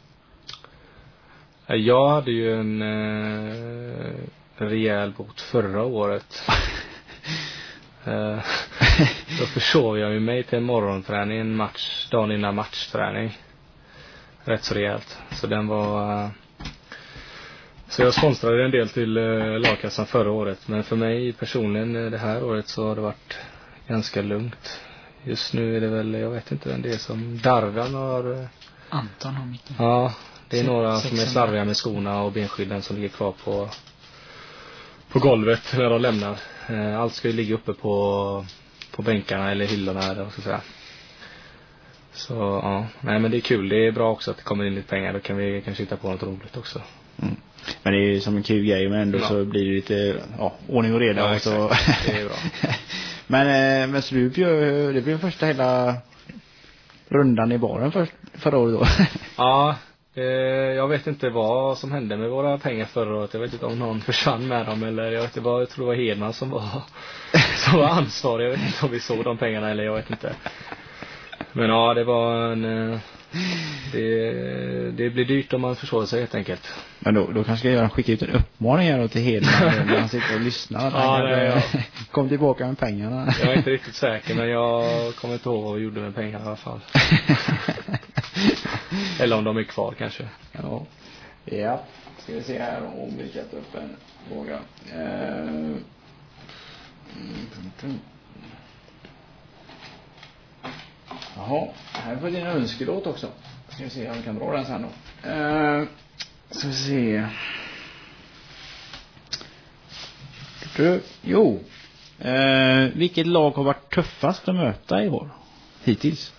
Jag hade ju en eh, rejäl bot förra året. eh, då försov jag ju mig till en morgonträning, en match, dagen innan matchträning. Rätt så rejält. Så den var... Eh, så jag sponsrade en del till eh, lagkassan förra året. Men för mig personligen det här året så har det varit ganska lugnt. Just nu är det väl, jag vet inte vem det är som Darvan har... Eh, Anton har mycket. Ja. Det är några som är slarviga med skorna och benskydden som ligger kvar på på golvet när de lämnar. Allt ska ju ligga uppe på på bänkarna eller hyllorna eller vad ska jag säga. Så ja, nej men det är kul. Det är bra också att det kommer in lite pengar. Då kan vi kanske hitta på något roligt också. Mm. Men det är ju som en kul grej, men ändå ja. så blir det lite ja, ordning och reda. Ja, och så. Det är bra. men, men så du bjöd, det blev första hela rundan i baren för, förra året då? Ja. Jag vet inte vad som hände med våra pengar förra året. Jag vet inte om någon försvann med dem eller jag vet inte vad, jag tror det var Hedman som var som var ansvarig. Jag vet inte om vi såg de pengarna eller jag vet inte. Men ja, det var en det, det blir dyrt om man förstår sig helt enkelt. Men då, då kanske jag skicka ut en uppmaning här till Hedman när han sitter och lyssnar. Ja, det, ja. Kom tillbaka med pengarna. Jag är inte riktigt säker, men jag kommer inte ihåg vad vi gjorde med pengarna i alla fall. Eller om de är kvar kanske. Ja. Ja. Ska vi se här om vi kan ta upp en fråga. Eh. Jaha, här får din önskelåt också. Ska vi se om vi kan dra den sen då. Eh. Ska vi se. Du, jo. Eh, vilket lag har varit tuffast att möta i år? Hittills?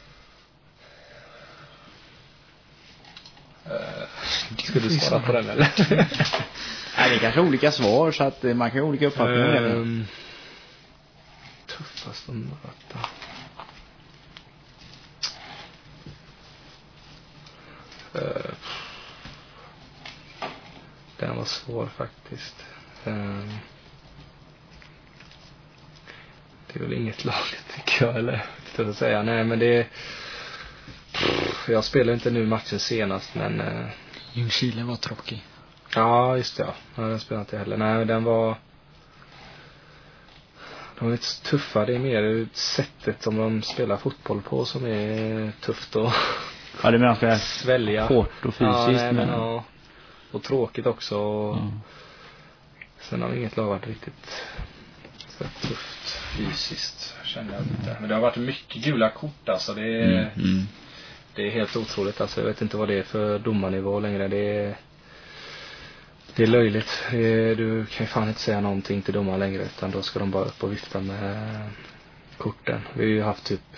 Ska du svara på den eller? Nej, det är kanske olika svar så att man kan ha olika uppfattningar. Um, tuffast att möta. Uh, den var svår faktiskt. Um, det är väl inget lag tycker jag, eller inte att säga. Nej, men det är, jag spelar inte nu matchen senast, men uh, Ljungskile var tråkig. Ja, just det. Ja, den spelar inte heller. Nej, den var de är inte tuffa. Det är mer sättet som de spelar fotboll på som är tufft och ja, det menar jag svälja. Hårt och fysiskt. Ja, nej, men, men... ja. Och tråkigt också. Och mm. Sen har inget lag varit riktigt så tufft fysiskt, känner jag inte. Men det har varit mycket gula kort alltså. Det är, mm. Mm. det är helt otroligt alltså. Jag vet inte vad det är för domarnivå längre. Det är Det är löjligt. Det är, du kan ju fan inte säga någonting till domar längre, utan då ska de bara upp och vifta med korten. Vi har ju haft typ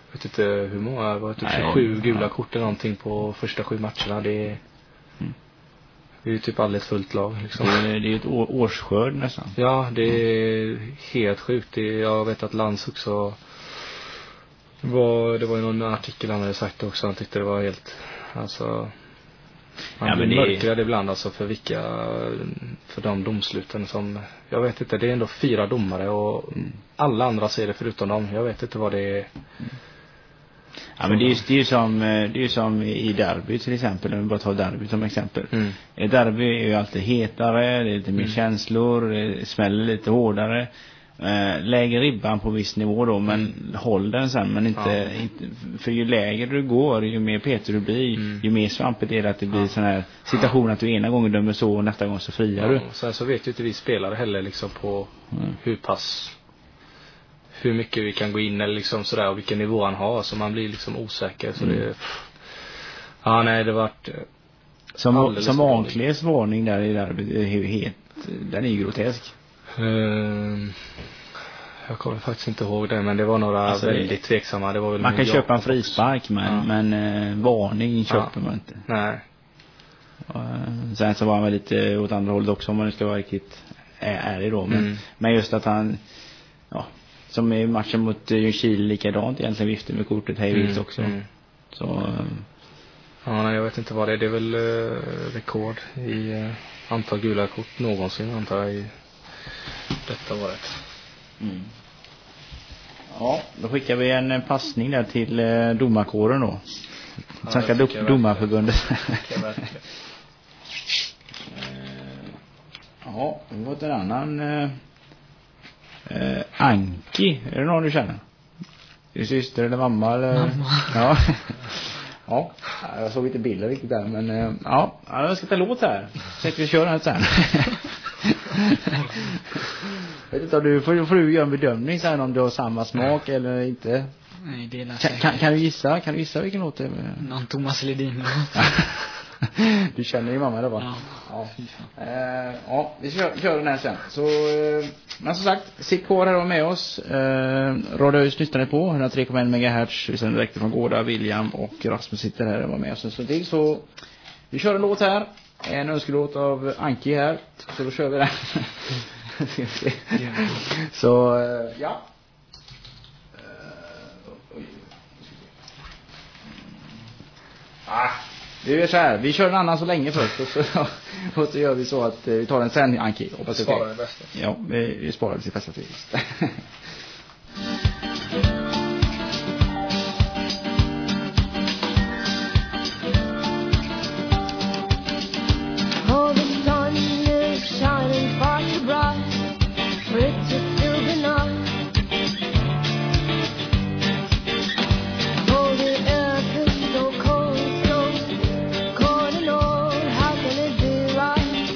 Jag vet inte hur många, det var typ Nej, sju gula ja. kort eller någonting på första sju matcherna. Det är, Mm. det är ju typ alldeles fullt lag liksom. Det är, det är ett å- årsskörd nästan. Ja, det är helt sjukt. Det är, jag vet att Lantz också var, det var ju någon artikel han hade sagt också. Han tyckte det var helt, alltså, han Ja, ja, men blir det- mörkrad ibland alltså för vilka, för de domsluten som, jag vet inte, det är ändå fyra domare och Mm. alla andra ser det förutom dem. Jag vet inte vad det är. Ja, men det är ju, det är ju som, eh, det är ju som i derby till exempel, om vi bara tar derby som exempel. Mm. Ett derby är ju alltid hetare, det är lite mer Mm. känslor, det smäller lite hårdare. Eh, lägger ribban på viss nivå då, men håll den sen, men inte, Ja. inte, för ju lägre du går, ju mer peter du blir, Mm. ju mer svampigt är det att det blir Ja. sån här situation att du ena gången dömer så och nästa gång så friar Ja, du. och sen så vet ju inte vi spelare heller liksom på Mm. hur pass, hur mycket vi kan gå in eller liksom sådär, och vilken nivå han har, så man blir liksom osäker. Så Mm. det, ja nej, det vart Som, alldeles som för dåligt. Ankles varning där i derby, det är ju helt, den är ju grotesk. Ehm, jag kommer faktiskt inte ihåg det, men det var några Alltså, det- väldigt tveksamma. Det var väl Man kan Jakob köpa en också. frispark, men, Ja. men eh, varning köper Ja. man inte. Nej. Eh, sen så var han väl lite åt andra hållet också, om man nu ska vara riktigt ä- ärlig då. Men, Mm. men just att han, ja, som i matchen mot Ljungskile likadant egentligen, vifte med kortet hej vilt Mm, också. mm. Så eh, Ja, nej, jag vet inte vad det är. Det är väl eh, rekord i eh, antal gula kort någonsin, antar jag, i detta året. mm. Ja, då skickar vi en eh, passning där till eh, domarkåren då. Ja, Svenska det tycker jag do- domarförbundet. verkligen. verkligen. Eh, Ja, vi har fått en annan eh, eh, Anki. Är det någon du känner? Är det syster eller mamma eller? Mamma. Ja. Ja, jag såg inte bilder riktigt där, men eh, ja, jag ska ta låt här. Så att vi kör den sen. Vet inte om du får, får du göra en bedömning sen om du har samma smak eller inte. Nej, det är Kan, säkert. kan, kan du gissa? Kan du gissa vilken låt det är? Någon Thomas Ledin. Du känner ju mamma eller vad? Ja. Ja. Eh, ja, vi kör, kör den här sen. Så, eh, men som sagt, sitt kvar här och med oss. Eh, Radio Ös lyssnar ni på hundratre komma en megahertz. Vi sänder direkt från Gårda, William och Rasmus sitter här och var med oss. Så till så vi kör en låt här. En önskelåt av Anki här. Så då kör vi den. Ska vi se. Så, eh, ja. Eh, oj. Ah. Det är så här, vi kör en annan så länge först och så, och så gör vi så att eh, vi tar den sen, Anki. Hoppas det är Sparar okej. det bästa. Ja, vi, vi sparar det till bästa tid. Oh, the sun is shining far too bright for it to still be night. Oh, the air feels so cold, so cold and old. How can it be right?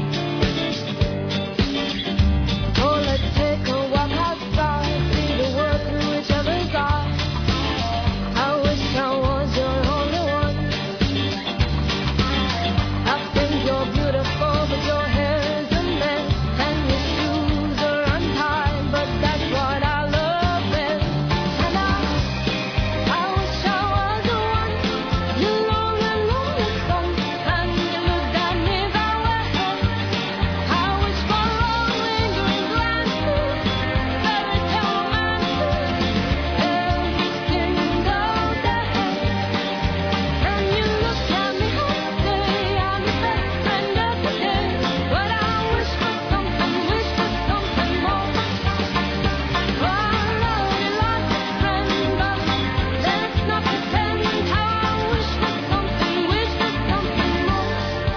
Oh, let's take a walk outside, see the world through each other's eyes. I wish I was your only one. I think you're beautiful, but your hair is a mess, and your shoes are untied, but that's what I love best. And I, I wish I was the one you lonely, lonely son, and you looked at me that way. I wish for all lingering glances, fairy tale romances, every single day. And you look at me and say I'm your best friend every day. But I wish for something, wish for something more. Oh, I love you like a friend, but let's not pretend. How I wish for something, wish for something more.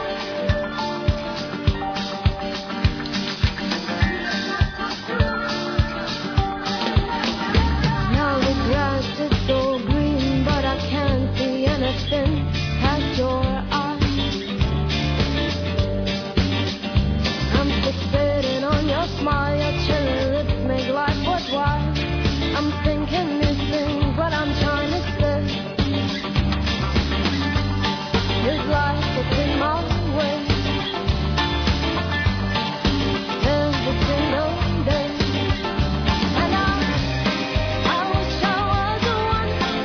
Now the grass is so green, but I can't see anything past your eyes. I'm fixated on your smile, your cherry lips make life worthwhile. I'm thinking these things, but I'm trying to say is life that's in my way every single day. And I, I wish I was the one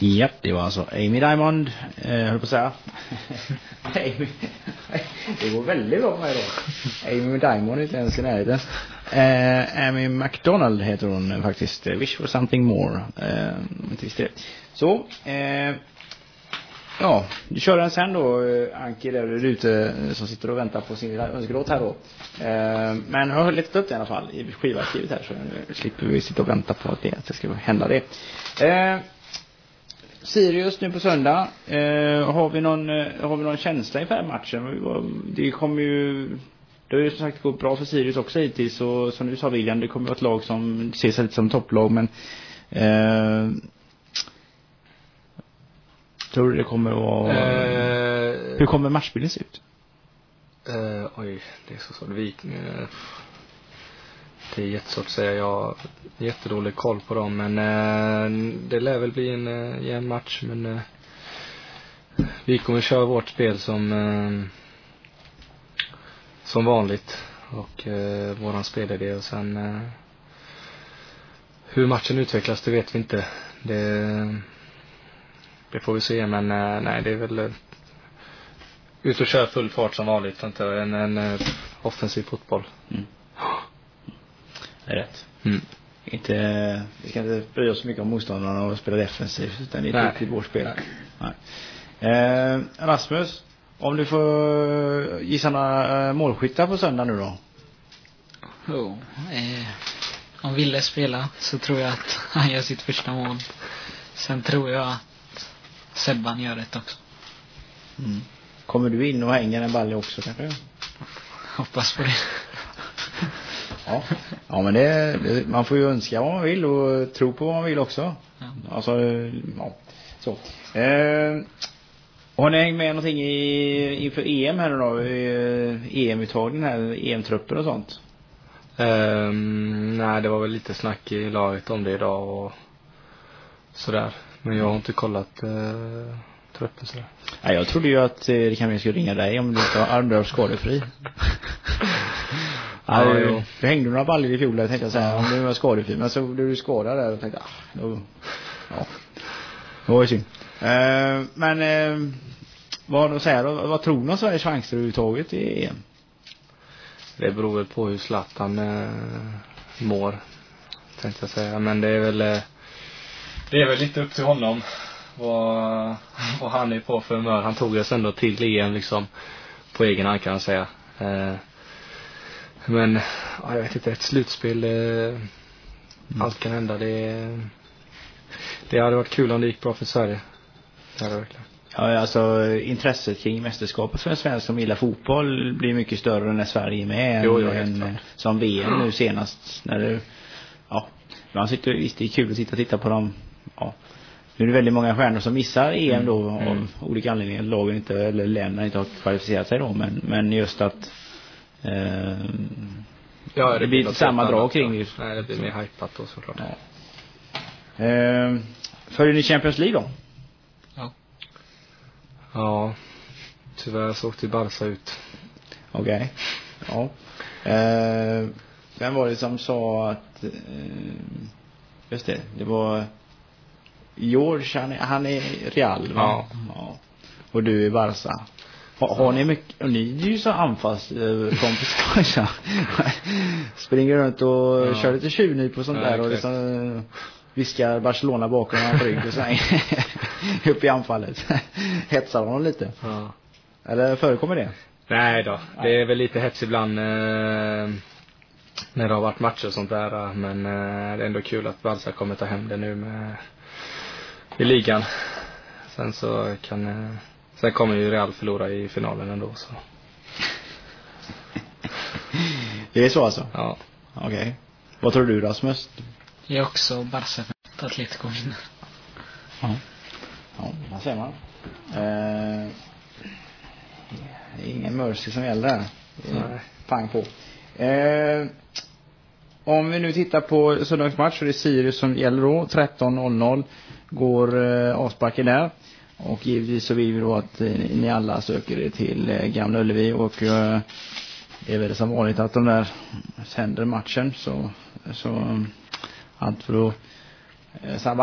Ja, det var alltså Amy Diamond, eh, höll på att säga. Amy. Det går väldigt bra med då. Amy Diamond är inte ens i närheten. Eh, Amy McDonald heter hon faktiskt. Wish for something more. Eh, inte visst det. Så, eh, ja, du kör den sen då, Anki, där du är ute som sitter och väntar på sin lilla önskelåt här då. Eh, men jag har letat upp det i alla fall i skivarkivet här, så nu slipper vi sitta och vänta på att det, att det ska hända det. Eh, Sirius nu på söndag. Eh, har vi någon eh, har vi någon känsla inför matchen? Det kommer ju, det har ju som sagt gått bra för Sirius också hittills, så som du sa William, det kommer vara ett lag som ser sig lite som topplag, men eh, tror du det kommer att vara Eh, hur kommer matchbilden se ut? eh, oj, det är så svårt. Vi, eh, det är jättesvårt att säga. Jag har jättedålig koll på dem, men eh, det lär väl bli en eh, jämn match, men eh, vi kommer köra vårt spel som eh, som vanligt, och eh, våran spelidé, och sen eh, hur matchen utvecklas, det vet vi inte. Det det får vi se, men eh, nej, det är väl eh, ut och köra full fart som vanligt, inte en, en eh, offensiv fotboll. Mm. Det är rätt. Mm. Inte, vi ska inte bry oss så mycket om motståndarna och spela defensivt, utan det är Nej. ett riktigt vårt spel. Nej. Eh, Rasmus, om du får gissa några eh, målskyttar på söndag nu då? Oh, eh, om Ville spela så tror jag att han gör sitt första mål. Sen tror jag att Sebban gör det också. Mm. Kommer du in och hänger en balle också kanske? Hoppas på det. Ja, ja, men det, det, man får ju önska vad man vill och tro på vad man vill också. Ja. Alltså, ja, så. Eh, har ni hängt med någonting i, inför E M här nu då? E M-uttagningen här, E M-trupper och sånt? Um, nej, det var väl lite snack i laget om det idag och sådär. Men jag har inte kollat uh, truppen sådär. Ja, jag trodde ju att eh, det kan skulle ringa dig om du inte var andra skadefri. Ja, Ja, du, jo. du hängde några baller i fjol där, tänkte jag säga, om du var skadefri. Men så blev du skadad där och tänkte, ah, då, ja, det var ju synd. Eh, men eh, vad då säger då, vad tror ni om Sveriges chanser överhuvudtaget i E M? Det beror väl på hur Zlatan uh, mår, tänkte jag säga. Men det är väl uh, det är väl lite upp till honom vad, vad han är på för humör. Han tog oss ändå till E M liksom på egen hand, kan jag säga. Uh, men ja, jag vet inte, ett slutspel, uh, mm. allt kan hända. Det, det hade varit kul om det gick bra för Sverige. Det hade verkligen. Ja, alltså intresset kring mästerskapet för en svensk som gillar fotboll blir mycket större när Sverige är med Jo, jo, än, helt klart. som V M nu senast när det, ja, man sitter, visst det är kul att sitta och titta på dem. Ja, nu är det väldigt många stjärnor som missar E M då av Mm. olika anledningar, lagen inte eller länderna inte har kvalificerat sig då, men men just att eh, Ja, det blir inte något samma helt drag annat, kring ja. det. Nej, det blir mer hypat då såklart. Ja. Eh, följer ni Champions League då? Ja. Ja, tyvärr så åkte Barca ut. Okej. Ja. Eh, vem var det som sa att eh, just det, det var George, han är, han är Real, va? Ja. Ja. Och du är Barca. Har, har ni mycket, och ni är ju så anfallskompisar. Springer runt och Ja. kör lite tjuvnyp och sånt Ja, där och exakt. liksom viskar Barcelona bakom hans rygg och sen upp i anfallet. Hetsar honom lite. Ja. Eller förekommer det? Nej då, det är väl lite hets ibland eh, när det har varit matcher och sånt där, men eh, det är ändå kul att Barca kommer ta hem det nu med i ligan. Sen så kan eh, sen kommer ju Real förlora i finalen ändå, så. Det är så alltså? Ja. Okej. Vad tror du, Rasmus? Jag är också Barca för Atletico vinner. Ja. Ja, vad säger man? Eh, det är ingen mercy som gäller här. Det är Nej. pang på. Eh, om vi nu tittar på söndagens match så är det Sirius som gäller då. tretton noll noll går eh, avsparken där. Och givetvis så vill vi då att eh, ni alla söker er till eh, Gamla Ullevi. Och eh, det är väl som vanligt att de där sänder matchen. Så, så allt för att eh, sabba.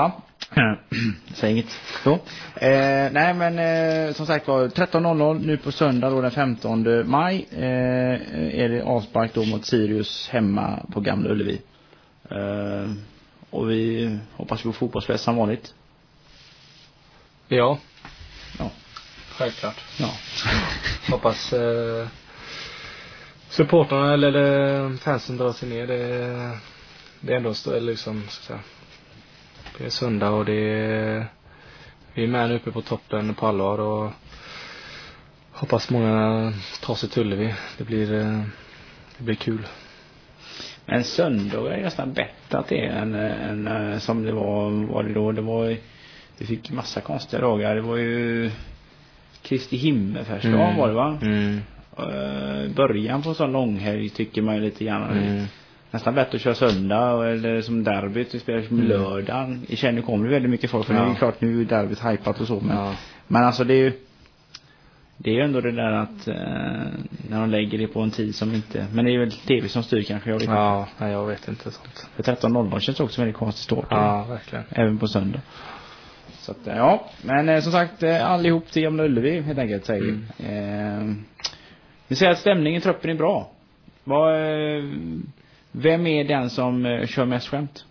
Säg inget. Så. Eh, nej men eh, som sagt var tretton noll noll nu på söndag då den femtonde maj eh, är det avspark då mot Sirius hemma på Gamla Ullevi. Eh, och vi hoppas på fotbollsfest som vanligt. Ja, Ja. självklart. Ja. Hoppas eh, supporterna eller, eller fansen drar sig ner. Det, det är ändå stå, liksom, så att säga. Det är söndag och det är, vi är med uppe på toppen på allvar och hoppas många tar sig till Ullevi. Det blir, eh, det blir kul. Men söndag är nästan bättre att det är än, än som det var, var det då. Det var vi fick massa konstiga dagar. Det var ju Kristi himmelfärdsdag mm. var det va? Mm. Uh, början på en sån långhelg tycker man ju lite grann. Mm. Nästan bättre att köra söndag eller som derbyt. Vi spelar som mm. lördagen. I känner kommer det väldigt mycket folk. För ja. Nu är det klart nu är derbyt hypat och så. Men, ja. men alltså det är ju det är ju ändå det där att uh, när de lägger det på en tid som inte... Men det är väl T V som styr kanske. Jag vet ja, inte. Nej, jag vet inte sånt. För tretton noll noll känns också väldigt konstigt stort. Ja, verkligen. Även på söndag. Så att, ja, men eh, som sagt eh, allihop till Gamla Ullevi helt enkelt säger mm. vi. Eh, vi säger att stämningen i truppen är bra. Vad, eh, vem är den som eh, kör mest skämt?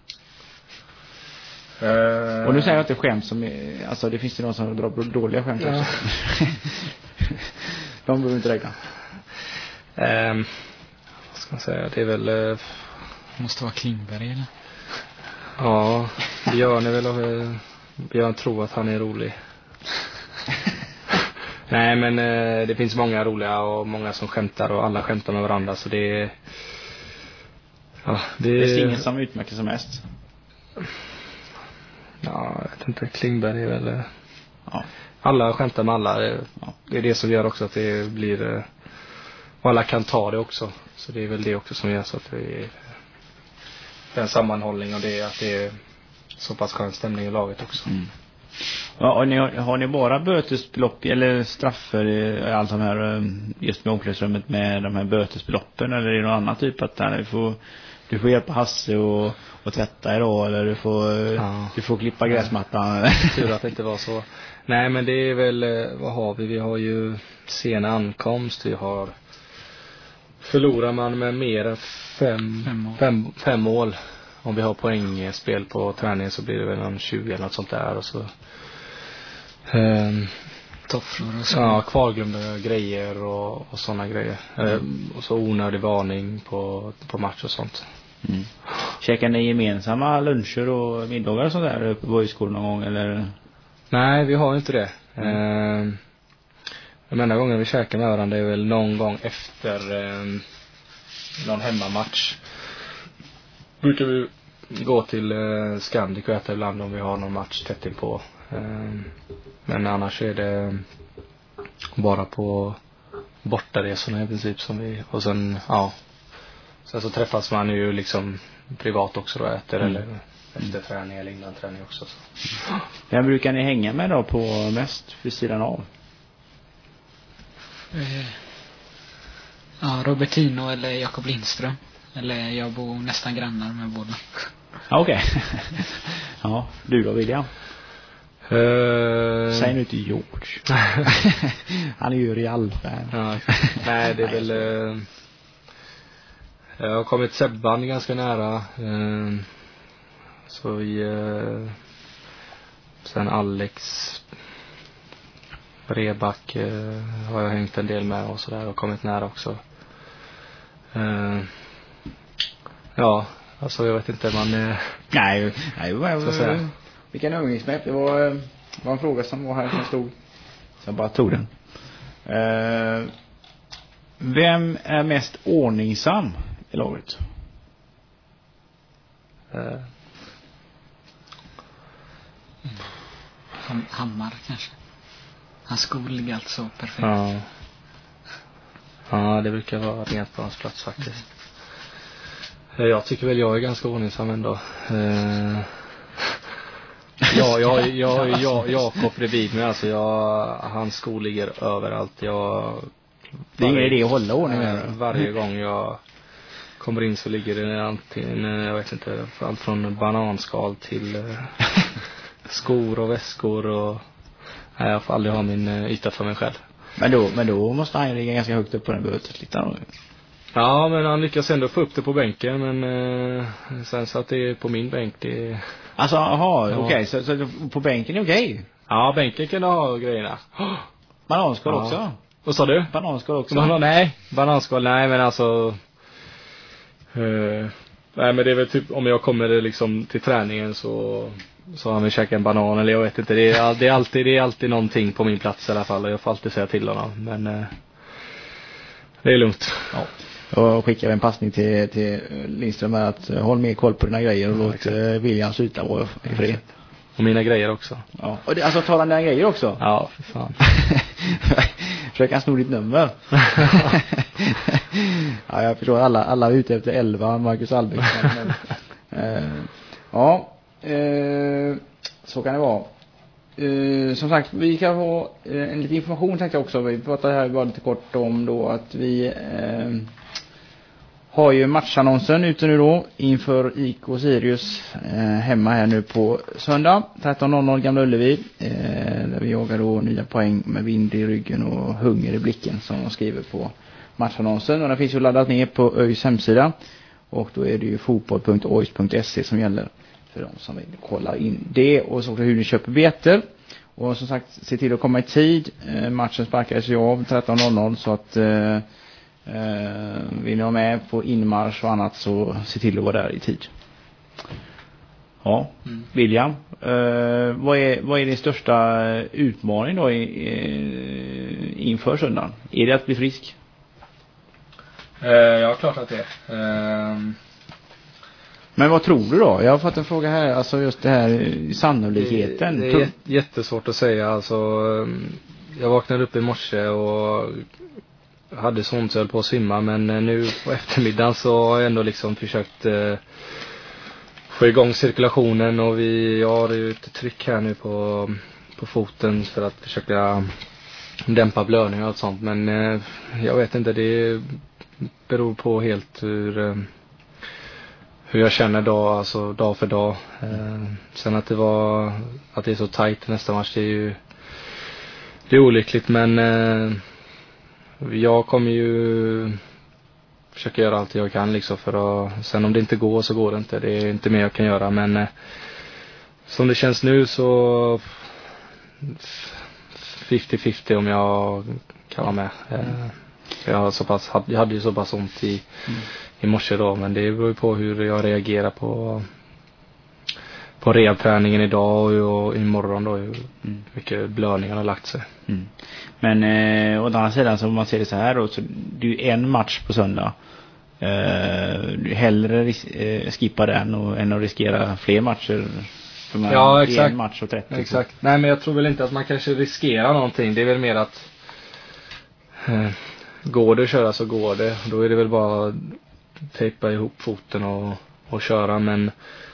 Uh, och nu säger jag inte skämt som är, alltså det finns ju någon som drar dåliga skämt ja. också. De behöver inte räkna. Um, vad ska man säga? Det är väl uh, måste vara Klingberg eller? Ja, det gör ni väl. Uh, jag tror att han är rolig. Nej men uh, det finns många roliga och många som skämtar och alla skämtar med varandra så det är ja, det är... Det är ingen som utmärker som mest. Ja, jag vet inte, Klingberg är väl ja. Alla skämtar med alla. Det, ja. Det är det som gör också att det blir och alla kan ta det också. Så det är väl det också som gör så att det är en sammanhållning och det är att det är så pass skön stämning i laget också. Mm. Ja, och ni, har ni bara bötesbelopp eller straffer i allt de här just med omklädningsrummet med de här bötesbeloppen eller är det någon annan typ att där du får du får hjälpa Hasse och, och tvätta idag eller du får ja. du får klippa gräsmattan. Tur att det inte var så. Nej men det är väl vad har vi? Vi har ju sen ankomst, vi har förlorar man med mer än fem fem mål. Fem, fem mål. Om vi har poängspel på träningen så blir det väl en tjugo eller något sånt där och så um, tofflor och så. Ja, kvarglömda grejer och, och sådana grejer. Mm. Um, och så onödig varning på, på match och sånt. Mm. Käkar ni gemensamma luncher och middagar och sånt där uppe på skolan någon gång eller? Nej, vi har inte det. Mm. Um, den enda gången vi käkar med varandra är väl någon gång efter um, någon hemmamatch. Brukar vi gå till uh, Scandic och äta ibland om vi har någon match tätt in på. Um, men annars är det bara på bortaresorna i princip som vi och sen ja sen så träffas man ju liksom privat också då äter mm. eller efter träning eller innan träning också så. Vem brukar ni hänga med då på mest vid sidan av? Uh, ja, Robertino eller Jakob Lindström. Eller jag bor nästan grannar med båda. Okej. Okay. Ja, du då William? Uh... Säg nu till George. Han är ju Real-fan. Ja, nej, det är väl... Uh... Jag har kommit Sebban ganska nära. Uh... Så vi... Uh... Sen Alex... Breback uh... har jag hängt en del med och sådär. Och kommit nära också. Uh... Ja, alltså jag vet inte man... Uh... Nej, nej, vad ska jag säga? Vilken övningsmäp? Det var, var en fråga som var här som stod. Så jag bara tog den. Uh, vem är mest ordningsam i laget? Uh. Ham- Hammar kanske. Hans skor ligger alltså perfekt. Ja. Ja, det brukar vara rent på hans plats faktiskt. Mm. Jag tycker väl jag är ganska ordningsam ändå. Uh. Ja, jag, jag, jag, Jakob bredvid mig, alltså jag, hans skor ligger överallt. Jag, det är ingen idé att hålla ordning med det. Varje gång jag kommer in så ligger det antingen, jag vet inte, allt från bananskal till skor och väskor och nej, jag får aldrig ha min eh, yta för mig själv. Men då, men då måste han ju ligga ganska högt upp på den böteslittan. Ja, men han lyckas ändå få upp det på bänken, men eh, sen så att det är på min bänk, det Alltså, jaha, Ja. okej. Okay. Så, så på bänken är okej? ja, bänken kan ha grejerna. Bananskal Ja. också? Vad sa du? Bananskal också? Banan, nej, bananskal, nej, men alltså eh, nej, men det är väl typ om jag kommer liksom till träningen så så har vi käkat en banan eller jag vet inte, det är, det är alltid det är alltid någonting på min plats i alla fall och jag får alltid säga till honom, men eh, det är lugnt. Ja. Och skickar en passning till, till Lindström med att uh, håll mer koll på dina grejer och Ja, låt uh, William sluta vara i fred. Och mina grejer också. Ja. Och det, alltså tar han dina grejer också? Ja, för fan. Försöker han sno ditt nummer? Ja, jag förstår alla, alla är ute efter elva, Marcus Albeck. Men, uh, ja, uh, så kan det vara. Uh, som sagt, vi kan få uh, en liten information tänkte jag också. Vi pratade här bara lite kort om då att vi uh, har ju matchannonsen ute nu då inför I K Sirius uh, hemma här nu på söndag tretton noll noll Gamla Ullevi, uh, där vi jagar då nya poäng med vind i ryggen och hunger i blicken som de skriver på matchannonsen, och den finns ju laddat ner på ÖIS hemsida, och då är det ju fotboll punkt ois punkt se som gäller för de som vill kolla in det, och så också hur ni köper biljetter. Och som sagt, se till att komma i tid. Eh, matchen sparkades ju av tretton noll noll, så att eh, eh, vill ni vara med på inmarsch och annat så se till att vara där i tid. Ja, Mm. William, eh, vad, är, vad är din största utmaning då i, i, inför söndagen? Är det att bli frisk? Eh, ja, klart att det är. Eh, Men vad tror du då? Jag har fått en fråga här, alltså just det här sannolikheten. Det, det är jät- jättesvårt att säga. Alltså, jag vaknade upp i morse och hade så ont så jag höll på att svimma, men nu på eftermiddagen så har jag ändå liksom försökt eh, få igång cirkulationen, och vi jag har ju ett tryck här nu på, på foten för att försöka dämpa blödningar och sånt, men eh, jag vet inte, det beror på helt hur eh, hur jag känner dag, alltså dag för dag. Eh, sen att det var att det är så tajt nästa match, det är ju det är olyckligt, men eh, jag kommer ju försöka göra allt jag kan liksom för att, sen om det inte går så går det inte, det är inte mer jag kan göra, men eh, som det känns nu så femtio femtio om jag kan vara med. Eh, jag, har så pass, jag hade ju så pass ont i mm. i morse då, men det beror ju på hur jag reagerar på på rehabträningen idag och, och imorgon då, hur mm. mycket blödningar har lagt sig. Mm. Men eh, å andra sidan, så om man ser det så här då, så det är ju en match på söndag. Eh, du hellre ris- eh, skippa den och, än att riskera fler matcher. För man, ja, det exakt. är en match och trettio. Exakt. Så. Nej, men jag tror väl inte att man kanske riskerar någonting. Det är väl mer att eh, går det att köra så går det. Då är det väl bara tejpa ihop foten och, och köra, men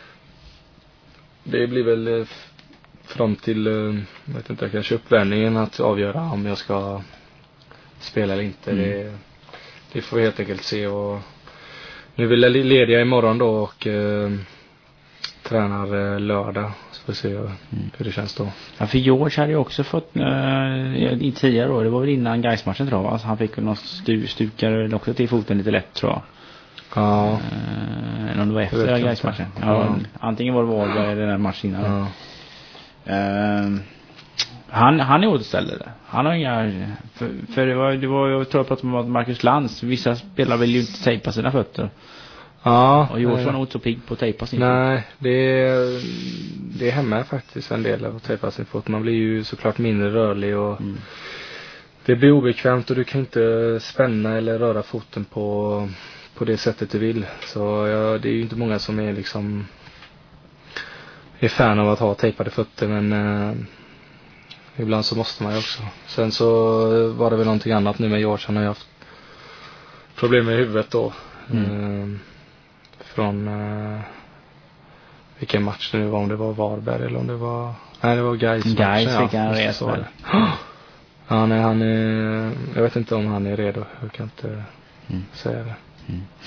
det blir väl eh, fram till eh, jag vet inte, kanske uppvärmningen att avgöra om jag ska spela eller inte. Mm. Det, det får vi helt enkelt se, och nu vill jag lediga imorgon då och eh, tränar eh, lördag, så får vi se mm. hur det känns då. Ja, för George hade ju också fått eh, i tidigare då, det var väl innan Gais-matchen tror jag, alltså han fick någon stu, stukar också till foten lite lätt tror jag. Ja. Eh, eller om det var efter Gais-matchen. Ja, mm. Antingen var det Varberg eller den matchen innan. Ja. Uh, han, han är återställd. Han har inga, för, för det var, det var, jag tror jag pratade om Marcus Lantz. Vissa spelare vill ju inte tejpa sina fötter. Ja. Och George var nog inte så pigg på att tejpa sin Nej, fot. det är, det är hemma faktiskt en del av att tejpa sin fot. Man blir ju såklart mindre rörlig och mm. det blir obekvämt, och du kan inte spänna eller röra foten på på det sättet du vill. Så ja, det är ju inte många som är liksom är fan av att ha tejpade fötter, men eh, ibland så måste man ju också. Sen så var det väl någonting annat nu med George. Han har ju haft problem med huvudet då. Mm. Eh, från eh, vilken match det nu var, om det var Varberg eller om det var nej det var Gais matchen. Gais fick han ja, resa det. Ja, nej, han är, jag vet inte om han är redo. Jag kan inte mm. säga det. Mm.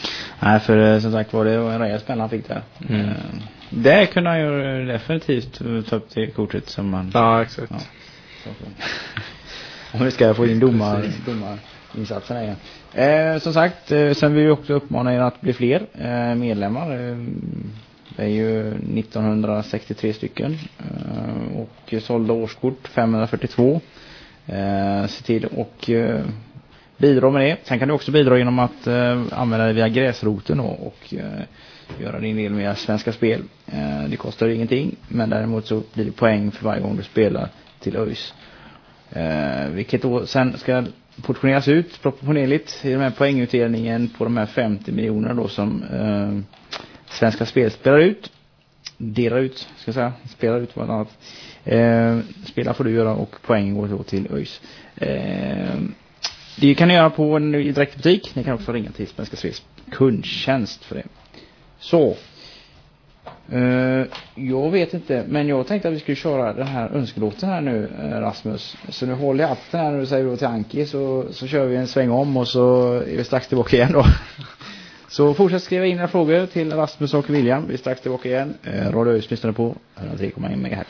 Nej, för eh, som sagt var det en rejäl spänn han fick där. Mm. Eh, det kunde han ju definitivt ta upp det kortet som man... Ja, exakt. Ja. Om vi ska få in domar, domarinsatserna igen. Eh, som sagt, eh, sen vill vi också uppmana er att bli fler eh, medlemmar. Eh, det är ju nittonhundrasextiotre stycken eh, och sålda årskort femhundrafyrtiotvå. Eh, se till och eh, bidra med det. Sen kan du också bidra genom att eh, använda det via gräsroten och, och eh, göra din del med Svenska Spel. Eh, det kostar ingenting, men däremot så blir det poäng för varje gång du spelar till ÖIS. Eh, vilket då sen ska portioneras ut proportionerligt i den här poängutdelningen på de här femtio miljonerna då som eh, Svenska Spel spelar ut. Delar ut, ska jag säga. Spelar ut vad annat. Eh, spela får du göra och poäng går då till ÖIS. Eh, det kan ni göra på en direktbutik. Ni kan också ringa till Svenska Spels kundtjänst för det. Så. Uh, jag vet inte, men jag tänkte att vi skulle köra den här önskelåten här nu, Rasmus. Så nu håller jag hatten här när du säger då till Anki, så, så kör vi en sväng om och så är vi strax tillbaka igen då. Så fortsätt skriva in era frågor till Rasmus och William. Vi är strax tillbaka igen. uh, Radio ÖIS lyssnar på tre komma ett megahertz.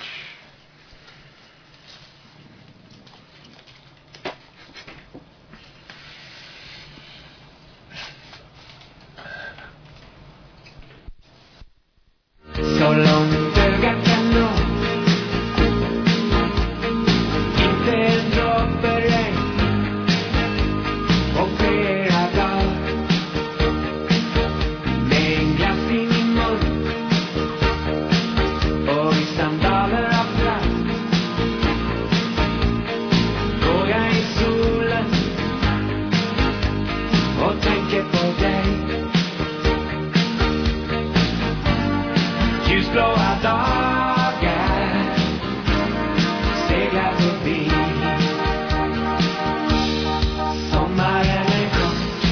Så långt ögat kan nå, inte en droppe regn och flera dagar med en glass i min mun och i sandaler av plast går jag i solen och tänker på dig. Ljusblåa dagar seglar förbi. Sommaren är kort,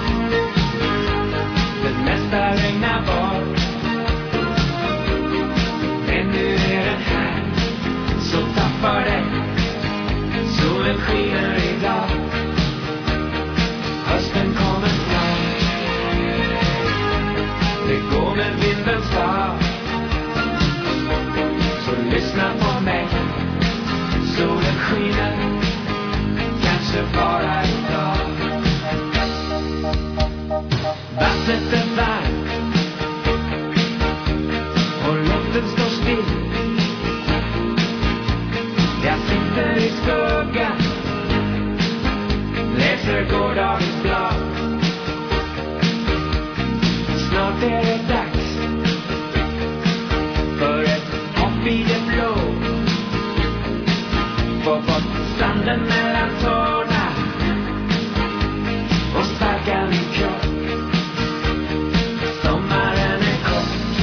det mesta regnar bort. Men nu är den här, så tappar det. Solen skiner idag, hösten kommer snart. Det går med vindens fart. Lyssna på mig, solen skiner, kanske bara idag. Vattnet är varmt och luften står still. Jag sitter i skuggan, läser gårdagens blad. Snart är det dags för ett hopp i det blå. Få bort sanden mellan tårna och stärka min kropp. Sommaren är kort,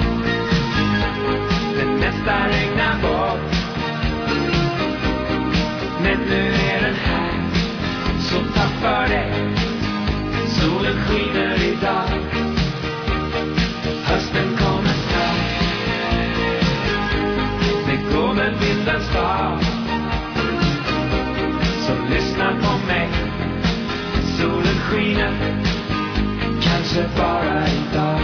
det mesta regnar bort. Men nu är den här, så tappar det. Solen skiner idag, hösten kommer snart. Det går med vindens fart. Så lyssna på mig, solen skiner, kanske bara idag.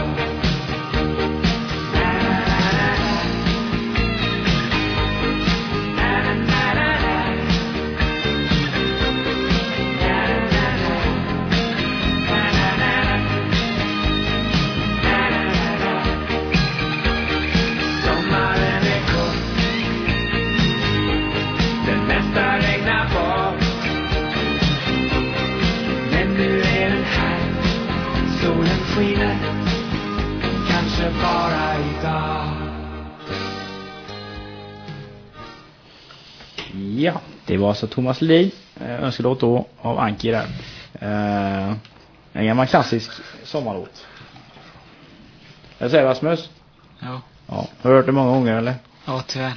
Skiner, kanske bara idag. Ja, det var alltså Thomas Lee, eh, önskelåt då av Anki där. Eh, en gammal klassisk sommarlåt. Jag säger Rasmus. Ja. Ja, har du hört det många gånger eller? Ja, tyvärr.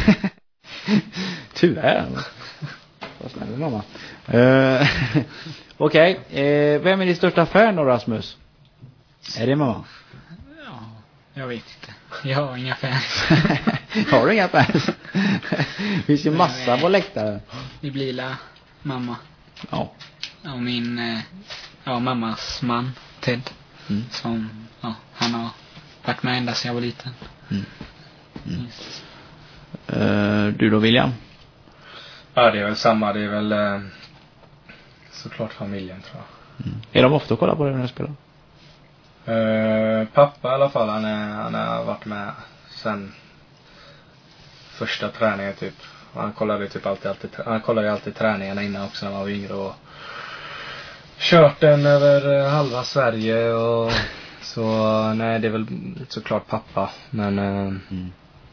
Tyvärr. Vad snäll mamma. Eh, Okej, okay. eh, vem är din största fan då, Rasmus? Är det mamma? Ja, jag vet inte. Jag har inga fans. Har du inga fans? Det finns ju massa på läktaren. Det blir la mamma. Ja. Och min, ja, mammas man, Ted. Mm. Som, ja, han har varit med ända sedan jag var liten. Mm. Mm. Yes. Eh, du då, William? Ja, det är väl samma. Det är väl eh, såklart familjen, tror jag. Mm. Är de ofta att kolla på det när du spelar? Eh, pappa i alla fall, han, är, han har varit med sen första träningen typ. Han kollade typ alltid, alltid han kollade alltid träningarna innan också när man var yngre och kört den över eh, halva Sverige och så. Nej, det är väl såklart pappa, men eh, Mm.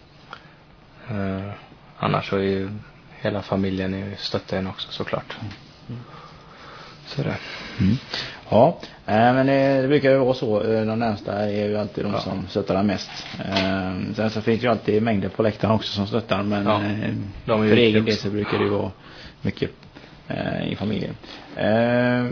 eh, annars så är ju hela familjen är ju stöttar en också såklart. Så är det. Mm. Ja, eh, men det, det brukar ju vara så. eh, De närmsta är ju alltid de Ja. som stöttar mest. Eh, sen så finns det ju alltid mängder på läktaren också som stöttar. Men Ja, eh, de är ju för viktiga egen del också. så brukar det ju vara mycket eh, i familjen. Eh,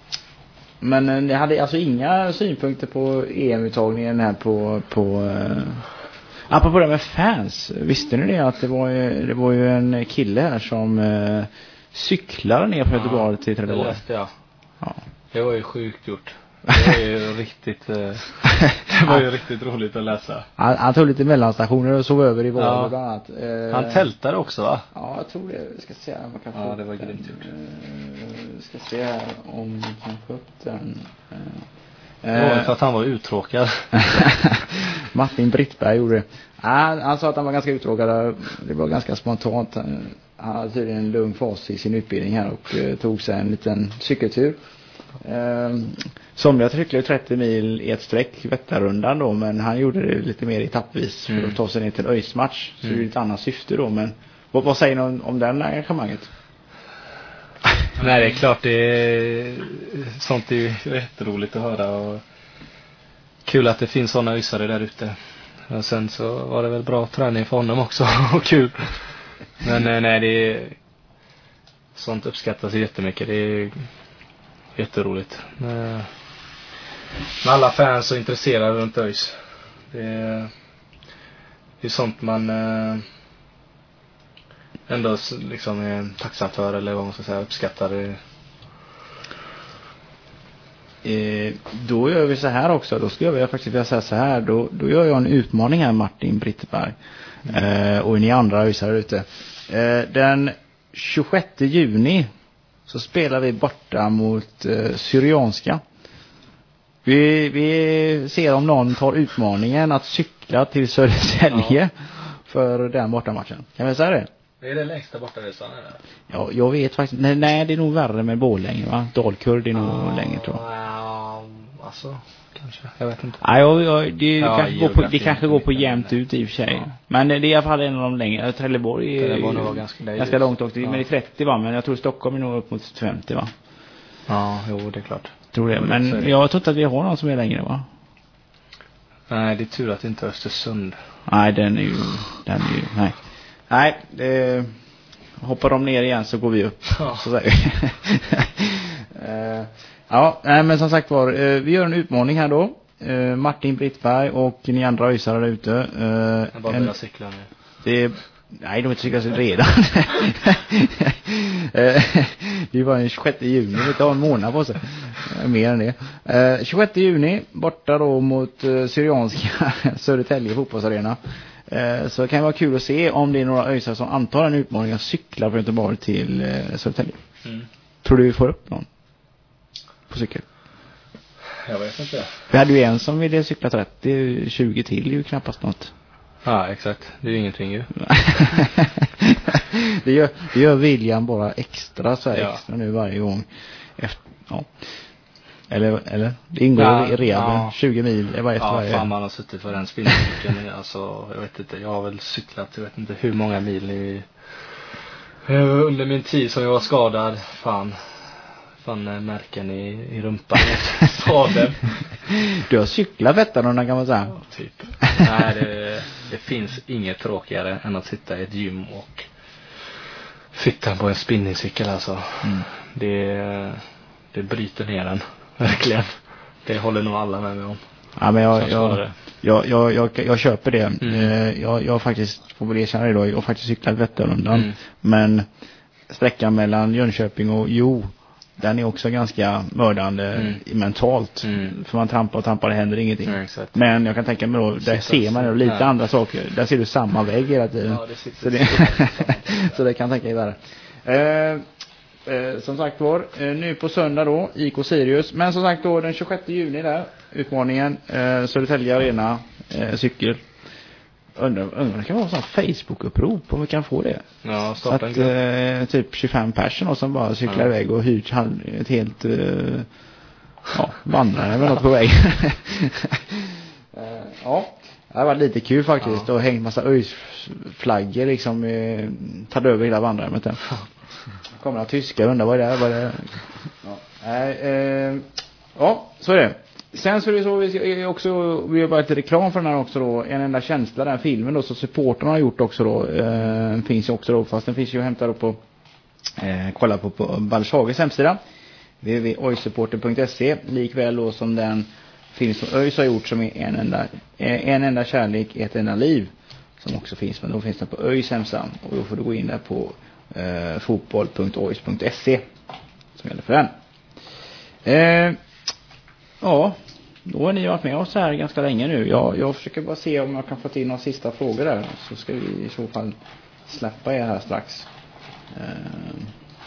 men eh, ni hade alltså inga synpunkter på E M-uttagningen här på... på eh, apropå det med fans. Visste ni det att det var ju, det var ju en kille här som eh, cyklade ner från Göteborg till det Trelleborg? läste jag. Ja. Det var ju sjukt gjort. Det var ju riktigt eh, det var ju riktigt roligt att läsa. Han, han tog lite mellanstationer och sov över i Vård Ja. bland annat. Eh, Han tältade också, va? Ja, jag tror det. Vi ska se här om man kan Ja, få det var upp den. grymt gjort. Eh, Vi ska se här om vi kan få upp den. Eh, Det var för att han var uttråkad. Martin Brittberg gjorde det. Han, han sa att han var ganska uttråkad. Det var ganska spontant. Han hade tydligen en lugn fas i sin utbildning här och eh, tog sig en liten cykeltur. Eh, somliga cyklade trettio mil i ett streck Vätternrundan då, men han gjorde det lite mer etappvis för Mm. att ta sig ner till en öjsmatch. Så Mm. det är ett annat syfte då, men vad, vad säger ni om, om den engagemanget? Nej, det är klart, det är sånt är ju jätteroligt att höra och kul att det finns sådana ysare där ute. Och sen så var det väl bra träning för honom också och kul. Men eh, nej, det är sånt uppskattas jättemycket. Det är jätteroligt. Med, med alla fans och intresserade runt ÖIS. Det är, det är sånt man eh, ändå s- liksom är tacksam för, eller vad man ska säga, uppskattar det. Eh, då gör vi så här också. Då skulle jag faktiskt vilja säga så här. Då, då gör jag en utmaning här, Martin Brittberg. Eh, och ni andra öjsare ute. Eh, den tjugosjätte juni så spelar vi borta mot eh, Syrianska. Vi, vi ser om någon tar utmaningen att cykla till Södertälje för den bortamatchen. Kan vi säga det? Det är det längsta bortaresan, eller? Ja, jag vet faktiskt. Nej, nej, det är nog värre med Borlänge, va? Dalkurd är nog längre, tror jag. Ja, alltså, kanske. Jag vet inte. Nej, jag, jag, det, Ja, kanske går på, det geografin kanske är går på lite, jämnt men- ut i och för sig. Ja. Men det är i alla fall en av de längre. Trelleborg är Trelleborg ju var ganska- det är ganska ju- långt också. ja. Men det är trettio, va? Men jag tror Stockholm är nog upp mot femtio, va? Ja, jo, det är klart. Tror det. Ja, så är Men det. jag tror inte att vi har någon som är längre, va? Nej, det är tur att det inte är Östersund. Nej, den är ju... Den är ju... Nej. Nej, det... Hoppar de ner igen så går vi upp. Ja. Så säger vi. Eh, ja, nej, men som sagt var, eh, vi gör en utmaning här då. Eh, Martin Brittberg och ni andra öjsare där ute. Eh, Jag bara en- börjar cykla nu. Det är, nej, de är inte cyklar sig redan. Eh, det var den tjugosjätte juni, vi tar en månad på sig. Eh, Mer än det. Eh, tjugosjätte juni, borta då mot eh, Syrianska Södertälje fotbollsarena. Eh, så det kan vara kul att se om det är några öjsare som antar en utmaning att cykla från Göteborg till eh, Södertälje. Mm. Tror du vi får upp någon på cykel? Jag vet inte. Vi hade ju en som ville cykla trettio, tjugo till, det är ju knappast något. Ja, exakt. Det är ju ingenting ju. det, gör, det gör William bara extra så här Ja. extra nu varje gång. Efter, ja. Eller, eller det ingår Ja, i rehaben. ja. tjugo mil är bara efter Ja, varje. fan, man har suttit för den spinncykeln. Alltså, jag vet inte. Jag har väl cyklat, jag vet inte hur många mil i, under min tid som jag var skadad. Fan. Fan, eh, märken i, i rumpan. Sadeln. Du har cyklat Vätternrundan, kan man säga. Typ. Nej, det, det finns inget tråkigare än att sitta i ett gym och sitta på en spinningcykel, alltså. Mm. Det, det bryter ner den. Verkligen. Det håller nog alla med mig om. Ja, men jag, Som jag, skadade. jag, jag, jag, jag köper det. Mm. Eh, Jag, jag har faktiskt, får väl erkänna det då, jag har faktiskt cyklat Vätternrundan. Mm. Men sträckan mellan Jönköping och Jo, den är också ganska mördande Mm. mentalt. Mm. För man trampar och trampar, det händer ingenting. Ja, exakt. Men jag kan tänka mig då, där Sitter ser man så- då lite ja. andra saker. Där ser du samma vägg hela tiden. Ja, det sitter så, det, så- så det kan jag tänka mig där. Eh, eh, som sagt var, eh, nu på söndag då, I K Sirius. Men som sagt då, den tjugosjätte juni där, utmaningen, eh, Södertälje Arena, eh, cykel. Undrar, undrar det kan vara en sån Facebook-upprop om vi kan få det. Ja, Så starta en att grupp. eh, typ tjugofem personer som bara cyklar Ja. iväg och hyrt halv- ett helt eh, ja, vandrare eller något på väg. eh, ja, det har varit lite kul faktiskt. Ja. Och hängt massa öjsflaggor liksom, eh, tagit över hela vandrarhemmet där. Kommer några tyskar, undrar vad det är. Vad det är. Ja. Nej, eh, ja, så är det. Sen så är det så, vi ska också, vi har bara lite reklam för den här också då, En enda känsla, den filmen då, så supporterna har gjort också då, eh, finns ju också då, fast den finns ju hämtad då på, eh, kolla på, på Balshages hemsida, w w w punkt oj supporter punkt se, likväl då som den film som ÖIS har gjort som är En enda, eh, en enda kärlek, ett enda liv, som också finns, men då finns den på ÖIS hemsida, och då får du gå in där på eh, fotboll punkt oj punkt se som gäller för den. Eh, Ja, då har ni varit med oss här ganska länge nu. Jag, jag försöker bara se om jag kan få till några sista frågor där. Så ska vi i så fall släppa er här strax. Uh,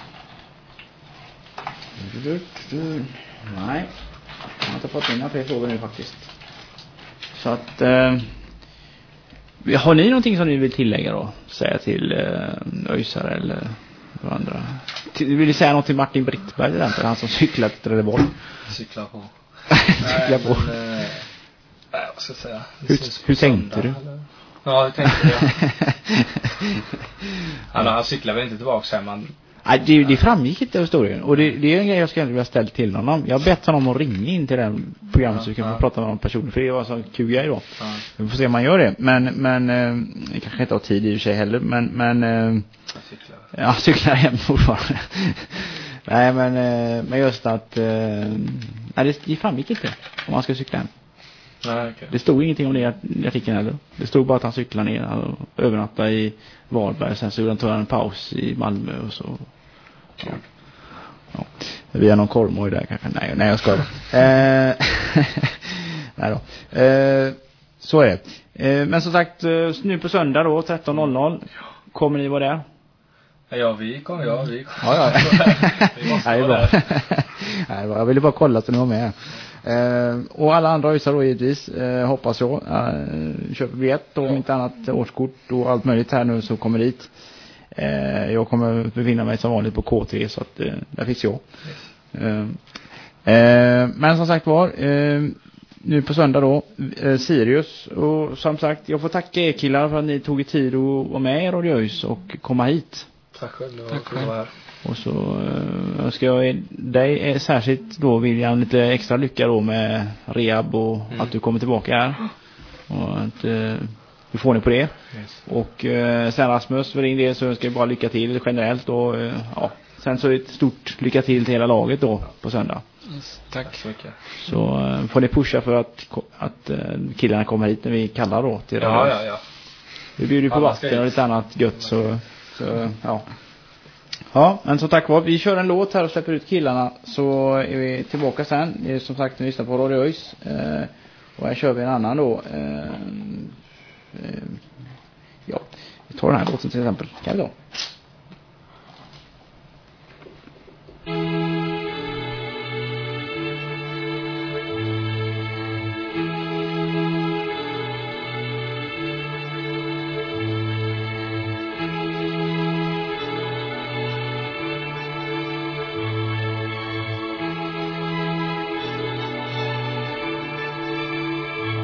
nej, jag har inte fått in några fler frågor nu faktiskt. Så att, uh, har ni någonting som ni vill tillägga då? Säga till uh, Öjsare eller andra? Till, vill ni säga något till Martin Brittberg, den, han som cyklar till Trelleborg? Cykla på. Cykla på. Men, eh, nej, vad ska jag säga? Det Hur- syns på hur tänkte söndag, du? eller? Ja, hur tänkte du? han, han cyklar väl inte tillbaka hem. Han, Nej, det, det framgick inte av historien. Och det, det är en grej jag skulle vilja ställa till honom. Jag har bett honom att ringa in till den programmet så vi kan Ja, få ja. prata med någon person. För det var så kul grej då. ja, Vi får se om man gör det. Men, men eh, jag kanske inte har tid i och för sig heller. Men, men eh, han cyklar. ja, cyklar hem fortfarande. Nej, men, eh, men just att eh, nej, det, det framgick inte om man ska cykla hem. Nej, okej. Det stod ingenting om det i artikeln heller. Det stod bara att han cyklade ner och övernattade i Varberg. Sen så gjorde han ta en paus i Malmö och så. Ja. Ja. Vi har någon korvmoj där kanske. Nej, nej jag ska. eh, nej då. Eh, så är det. Eh, men som sagt, eh, nu på söndag då, tretton noll noll. Kommer ni vara där? Ja, vi kommer, ja, vi Ja, ja. Vi måste Nej, det är vara bra. Nej, jag ville bara kolla så ni var med. Eh, och alla andra öjsar då givetvis, eh, hoppas jag. Eh, köper biljett och om inte annat årskort och allt möjligt här nu så kommer dit. Eh, jag kommer befinna mig som vanligt på K tre så att eh, där finns jag. Eh, eh, men som sagt var, eh, nu på söndag då, eh, Sirius. Och som sagt, jag får tacka er killar för att ni tog er tid att vara med i Radio ÖIS och komma hit. Tack själv, det var Tack kul att vara här. Och så äh, önskar jag dig eh, särskilt då William lite extra lycka då med rehab och Mm. att du kommer tillbaka här. Och att äh, du får ni på det. Yes. Och äh, sen Rasmus för din del så önskar jag bara lycka till generellt och äh, ja. Sen så ett stort lycka till till hela laget då på söndag. Yes, Tack tack. så mycket. Så äh, får ni pusha för att, att äh, killarna kommer hit när vi kallar då till Ja, ja, ja. vi bjuder på Alla ska vatten och hit. lite annat gött så, så ja. Ja, men som tack var, vi kör en låt här och släpper ut killarna så är vi tillbaka sen. Det är som sagt, ni lyssnar på Radio ÖIS. Eh, och här kör vi en annan då. Eh, eh, ja, vi tar den här låten till exempel. Kan vi då?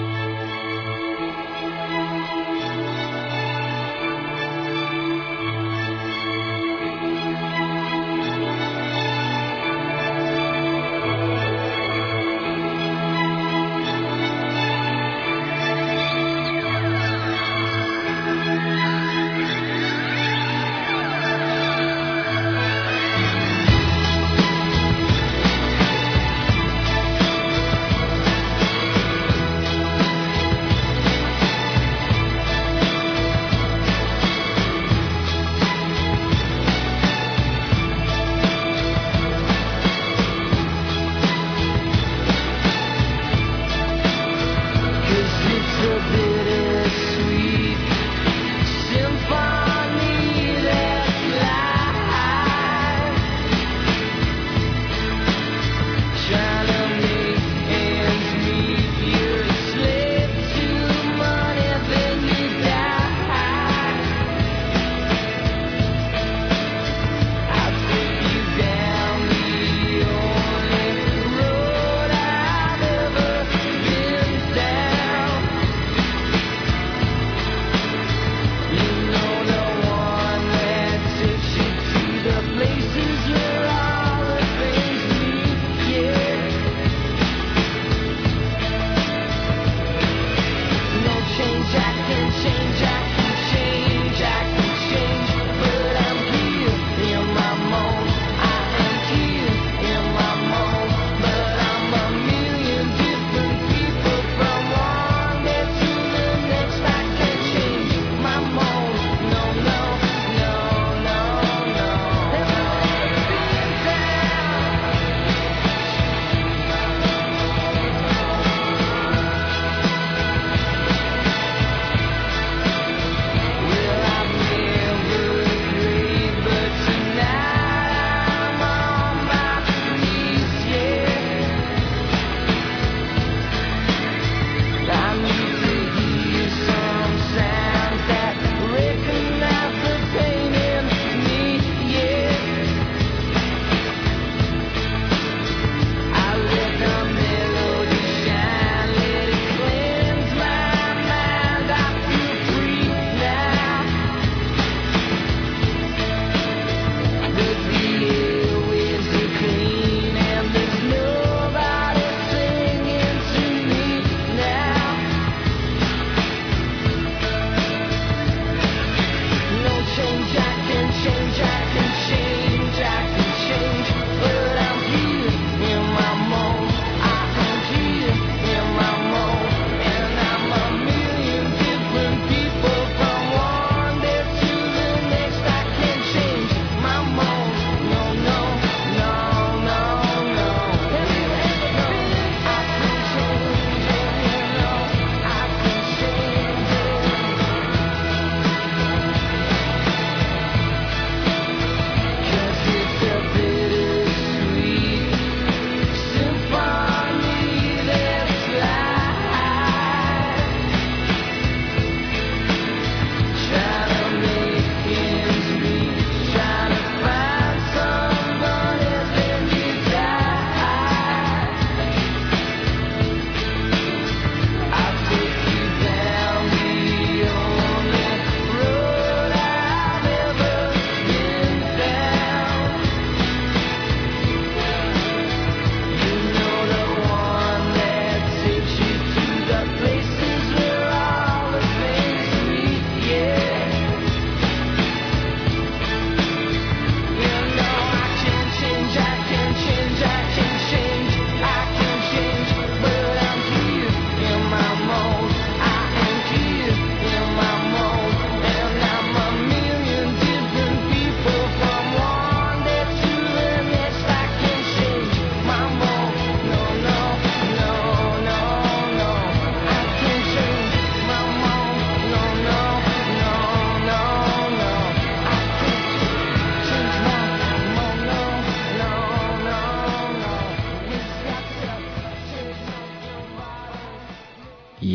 Thank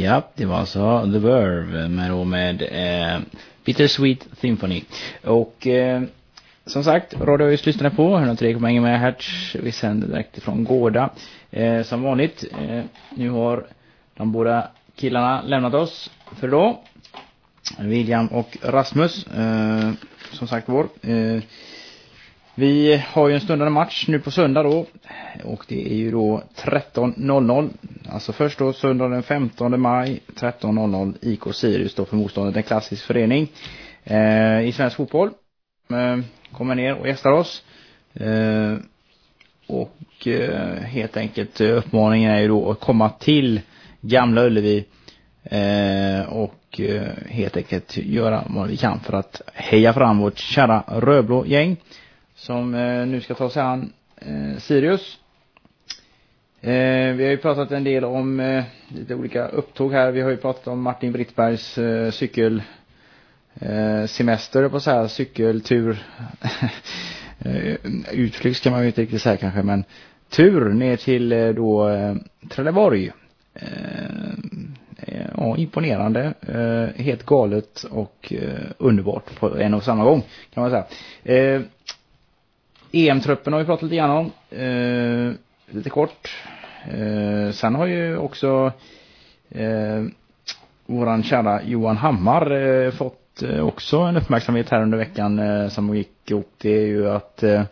Ja, det var alltså The Verve med, då med eh, Bittersweet Symphony. Och eh, som sagt, Radio Öis lyssnar på hundratre komma en megahertz. Vi sänder direkt från Gårda. Eh, som vanligt, eh, nu har de båda killarna lämnat oss för då. William och Rasmus, eh, som sagt vår. Eh, vi har ju en stundande match nu på söndag då. Och det är ju då tretton noll noll. Alltså först då söndag den femtonde maj tretton noll noll. I K Sirius då för motståndet, en klassisk förening eh, i svensk fotboll. Eh, kommer ner och gästar oss. Eh, och eh, helt enkelt uppmaningen är ju då att komma till Gamla Ullevi. Eh, och eh, helt enkelt göra vad vi kan för att heja fram vårt kära rödblå gäng. Som eh, nu ska ta sig an eh, Sirius. Eh, vi har ju pratat en del om eh, lite olika upptåg här. Vi har ju pratat om Martin Brittbergs eh, cykel eh, semester på så här cykeltur. eh, utflykt ska man ju inte riktigt säga kanske, men tur ner till eh, då eh, Trelleborg. Eh, ja, imponerande, eh, helt galet och eh, underbart på en och samma gång kan man säga. Eh, E M-truppen har vi pratat lite grann om. Eh, lite kort. Eh, sen har ju också eh, våran kära Johan Hammar eh, fått eh, också en uppmärksamhet här under veckan eh, som gick. Och det är ju att eh,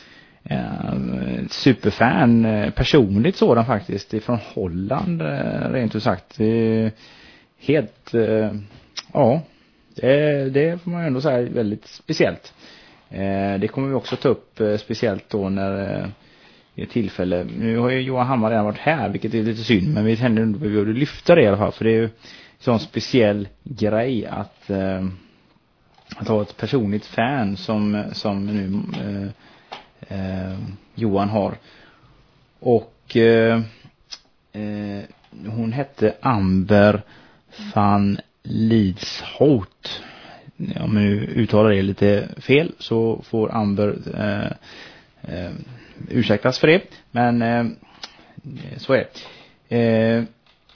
eh, superfan, eh, personligt sådan faktiskt, ifrån Holland eh, rent ut sagt. Eh, helt, eh, ja, det, det får man ändå säga väldigt speciellt. Eh, det kommer vi också ta upp eh, speciellt då när eh, i ett tillfälle. Nu har ju Johan Hammar redan varit här, vilket är lite synd, men vi tänkte ändå att vi borde lyfta det i alla fall, för det är ju en sån speciell grej att, eh, att ha ett personligt fan som, som nu eh, eh, Johan har. Och eh, eh, hon hette Amber van Lidshout. Om jag nu uttalar det lite fel så får Amber eh, eh, ursäktas för det. Men eh, så är det. Eh,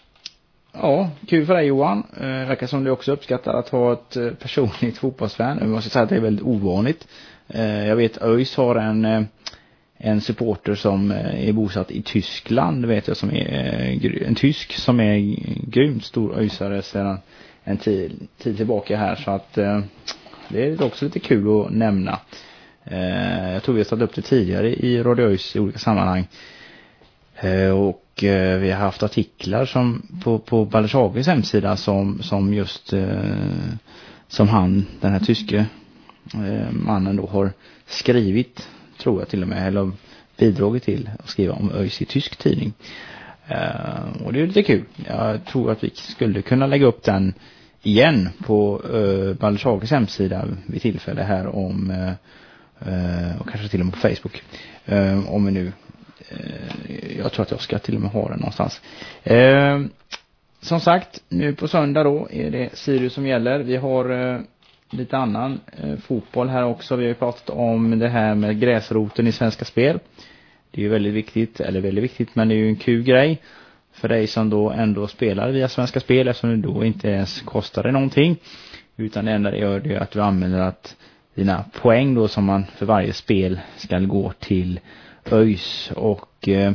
ja, kul för dig Johan. Eh, verkar som du också uppskattar att ha ett eh, personligt fotbollsfan. Jag måste säga att det är väldigt ovanligt. Eh, jag vet ÖIS har en, eh, en supporter som eh, är bosatt i Tyskland. Det vet jag, som är eh, en tysk som är grymt stor ÖISare sedan en tid, tid tillbaka här, så att eh, det är också lite kul att nämna. Eh, jag tror vi har tagit upp det tidigare i Radio Öis i olika sammanhang. Eh, och eh, vi har haft artiklar som på, på Baldershages hemsida som, som just eh, som han, den här tyske eh, mannen då har skrivit, tror jag till och med, eller bidragit till att skriva om Öis i tysk tidning. Uh, och det är lite kul. Jag tror att vi skulle kunna lägga upp den igen på uh, Baldershages hemsida vid tillfälle här om uh, uh, och kanske till och med på Facebook. Uh, om vi nu uh, jag tror att jag ska till och med ha den någonstans. Uh, som sagt, nu på söndag då är det Sirius som gäller. Vi har uh, lite annan uh, fotboll här också. Vi har ju pratat om det här med gräsroten i Svenska Spel. Det är ju väldigt viktigt, eller väldigt viktigt, men det är ju en kul grej för dig som då ändå spelar via Svenska Spel, eftersom det då inte ens kostar det någonting, utan det enda det gör det är att du använder att dina poäng då som man för varje spel ska gå till ÖIS och eh,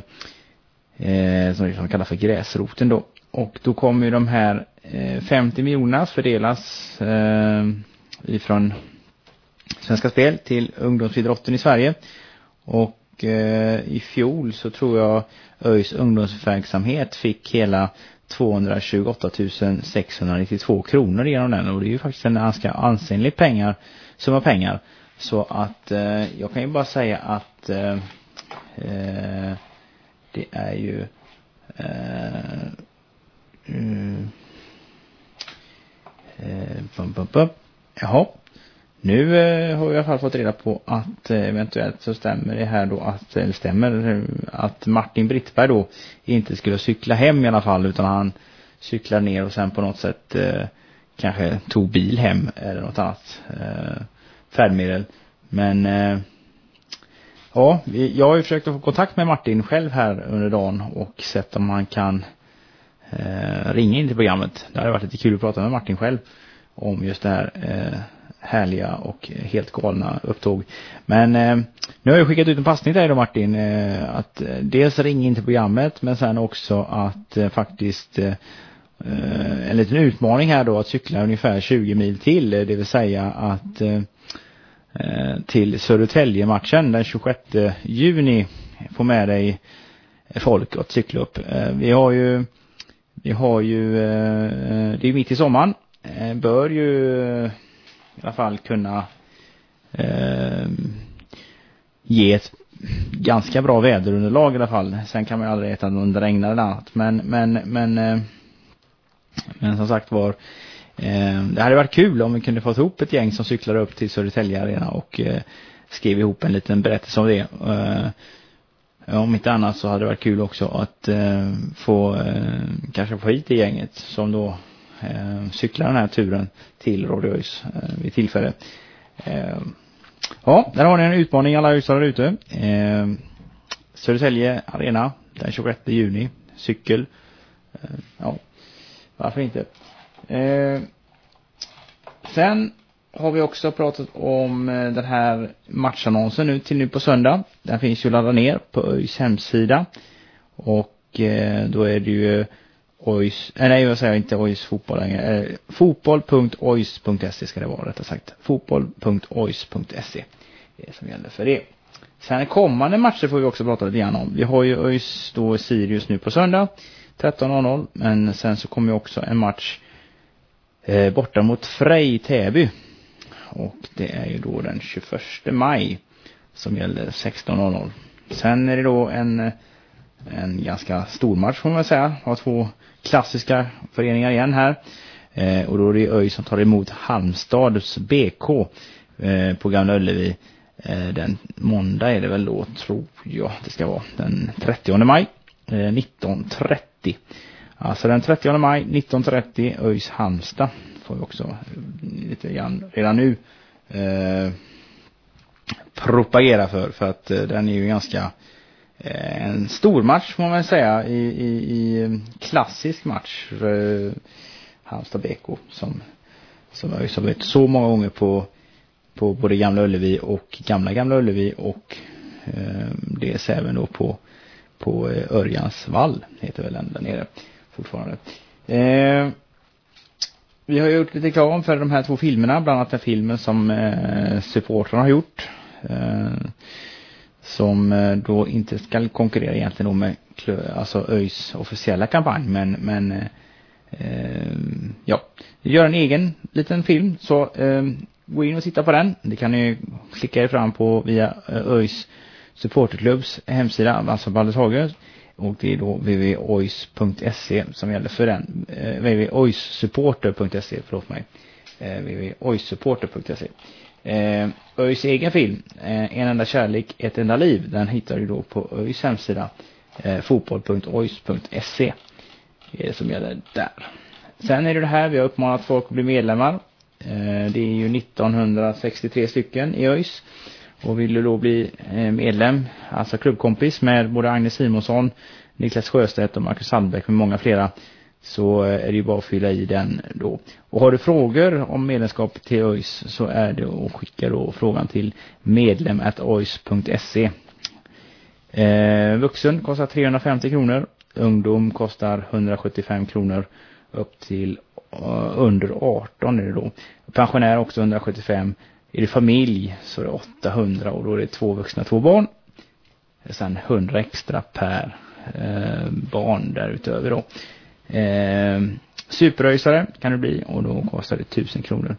eh, som vi kallar för gräsroten då. Och då kommer ju de här eh, femtio miljonerna fördelas eh, ifrån Svenska Spel till ungdomsidrotten i Sverige. Och i fjol så tror jag ÖIS ungdomsverksamhet fick hela tvåhundratjugoåtta tusen sexhundranittiotvå kronor genom den, och det är ju faktiskt en ganska ansenlig pengar, summa pengar. Så att eh, jag kan ju bara säga att eh, eh, det är ju eh, mm, eh, bum, bum, bum. Jaha. Nu eh, har vi i alla fall fått reda på att eh, eventuellt så stämmer det här då att, eller stämmer att Martin Brittberg då inte skulle cykla hem i alla fall, utan han cyklar ner och sen på något sätt eh, kanske tog bil hem eller något annat eh, färdmedel. Men eh, ja, vi, jag har ju försökt att få kontakt med Martin själv här under dagen och sett om han kan eh, ringa in till programmet. Det hade varit lite kul att prata med Martin själv om just det här eh, härliga och helt galna upptåg. Men eh, nu har jag skickat ut en passning till dig då, Martin, eh, att eh, dels ringa in till programmet, men sen också att eh, faktiskt eh, en liten utmaning här då, att cykla ungefär tjugo mil till, det vill säga att eh, till Södertälje-matchen den tjugosjätte juni få med dig folk att cykla upp. Vi har ju vi har ju det är mitt i sommaren, bör ju i alla fall kunna eh, ge ett ganska bra väderunderlag i alla fall. Sen kan man ju aldrig veta om det regnar eller annat, men men men eh, men som sagt var, eh, det hade varit kul om vi kunde få ihop ett gäng som cyklar upp till Södertälje Arena och eh, skrev ihop en liten berättelse om det. Eh, om inte annat så hade det varit kul också att eh, få eh, kanske få hit det gänget som då eh, cyklar den här turen till Radio ÖIS eh, vid tillfälle. Eh, ja, där har ni en utmaning alla ÖISare där ute. Eh, Södertälje Arena den tjugosjätte juni, cykel. Eh, ja, varför inte? Eh, sen har vi också pratat om den här matchannonsen nu till nu på söndag. Den finns ju laddad ner på ÖIS hemsida. Och eh, då är det ju ÖIS, äh, nej jag säger inte ÖIS fotboll längre. Eh, fotboll punkt ois punkt se ska det vara rättare sagt. fotboll punkt ois punkt se det är som gäller för det. Sen kommande matcher får vi också prata lite grann om. Vi har ju ÖIS då Sirius nu på söndag tretton noll noll, men sen så kommer ju också en match eh, borta mot Frej Täby. Och det är ju då den tjugoförsta maj som gäller sexton noll noll. Sen är det då en, en ganska stor match får man säga. Har två klassiska föreningar igen här. Eh, och då är det ÖIS som tar emot Halmstads B K eh, på Gamla Ullevi. Eh, den måndag är det väl då, tror jag det ska vara. Den trettionde maj eh, nitton trettio. Alltså den trettionde maj nitton trettio ÖIS Halmstad. Får vi också lite grann redan nu eh, propagera för. För att eh, den är ju ganska eh, en stor match får man väl säga. I, i, i klassisk match. Eh, Halmstad B K som, som ÖIS har varit så många gånger på, på både Gamla Ullevi och Gamla Gamla Ullevi. Och eh, det är även då på, på Örjans vall heter väl den där nere fortfarande. Eh, Vi har gjort lite reklam för de här två filmerna, bland annat den filmen som eh, supportrarna har gjort. Eh, som eh, då inte ska konkurrera egentligen då med alltså ÖIS officiella kampanj. Men, men eh, ja, vi gör en egen liten film. Så eh, gå in och titta på den. Det kan ni klicka er fram på via eh, ÖIS supporterklubbs hemsida, alltså Baldeshage. Och det är då w w w punkt ois punkt se som gäller för den. Eh, w w w punkt ois supporter punkt se, förlåt mig. Eh, w w w punkt ois supporter punkt se. Eh, ÖIS egen film, eh, En enda kärlek, ett enda liv. Den hittar du då på ÖIS hemsida. Eh, fotboll punkt ois punkt se. Det är det som gäller där. Sen är det det här, vi har uppmanat folk att bli medlemmar. Eh, det är ju nittonhundrasextiotre stycken i ÖIS. Och vill du då bli medlem, alltså klubbkompis med både Agnes Simonsson, Niklas Sjöstedt och Marcus Sandbäck med många flera, så är det ju bara att fylla i den då. Och har du frågor om medlemskap till ÖIS så är det att skicka då frågan till medlem at ois punkt se. Eh, vuxen kostar trehundrafemtio kronor, ungdom kostar hundrasjuttiofem kronor upp till uh, under arton är det då. Pensionär också hundrasjuttiofem. Är det familj så är det åttahundra och då är det två vuxna, två barn. Sen hundra extra per eh, barn därutöver då. Eh, superröjsare kan det bli och då kostar det tusen kronor.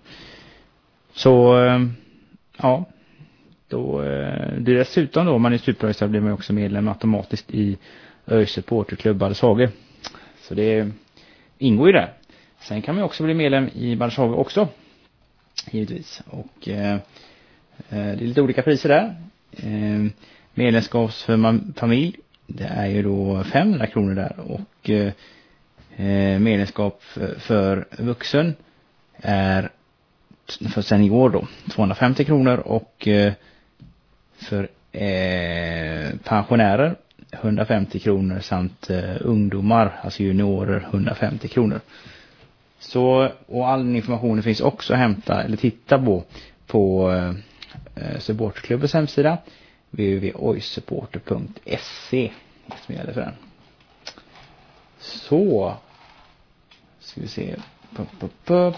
Så eh, ja, då eh, det dessutom då om man är superröjsare blir man också medlem automatiskt i ÖIS supporterklubb Baldeshage. Så det ingår ju där. Sen kan man också bli medlem i Baldeshage också. Givetvis. Och eh, det är lite olika priser där. Eh, medlemskaps för familj, det är ju då femhundra kronor där. Och eh, medlemskap för, för vuxen är för senior då tvåhundrafemtio kronor. Och eh, för eh, pensionärer hundrafemtio kronor samt eh, ungdomar, alltså juniorer, hundrafemtio kronor. Så, och all information finns också att hämta eller titta på på eh, supporterklubbens hemsida w w w punkt oj supporter punkt se som gäller för den. Så ska vi se pup, pup, pup.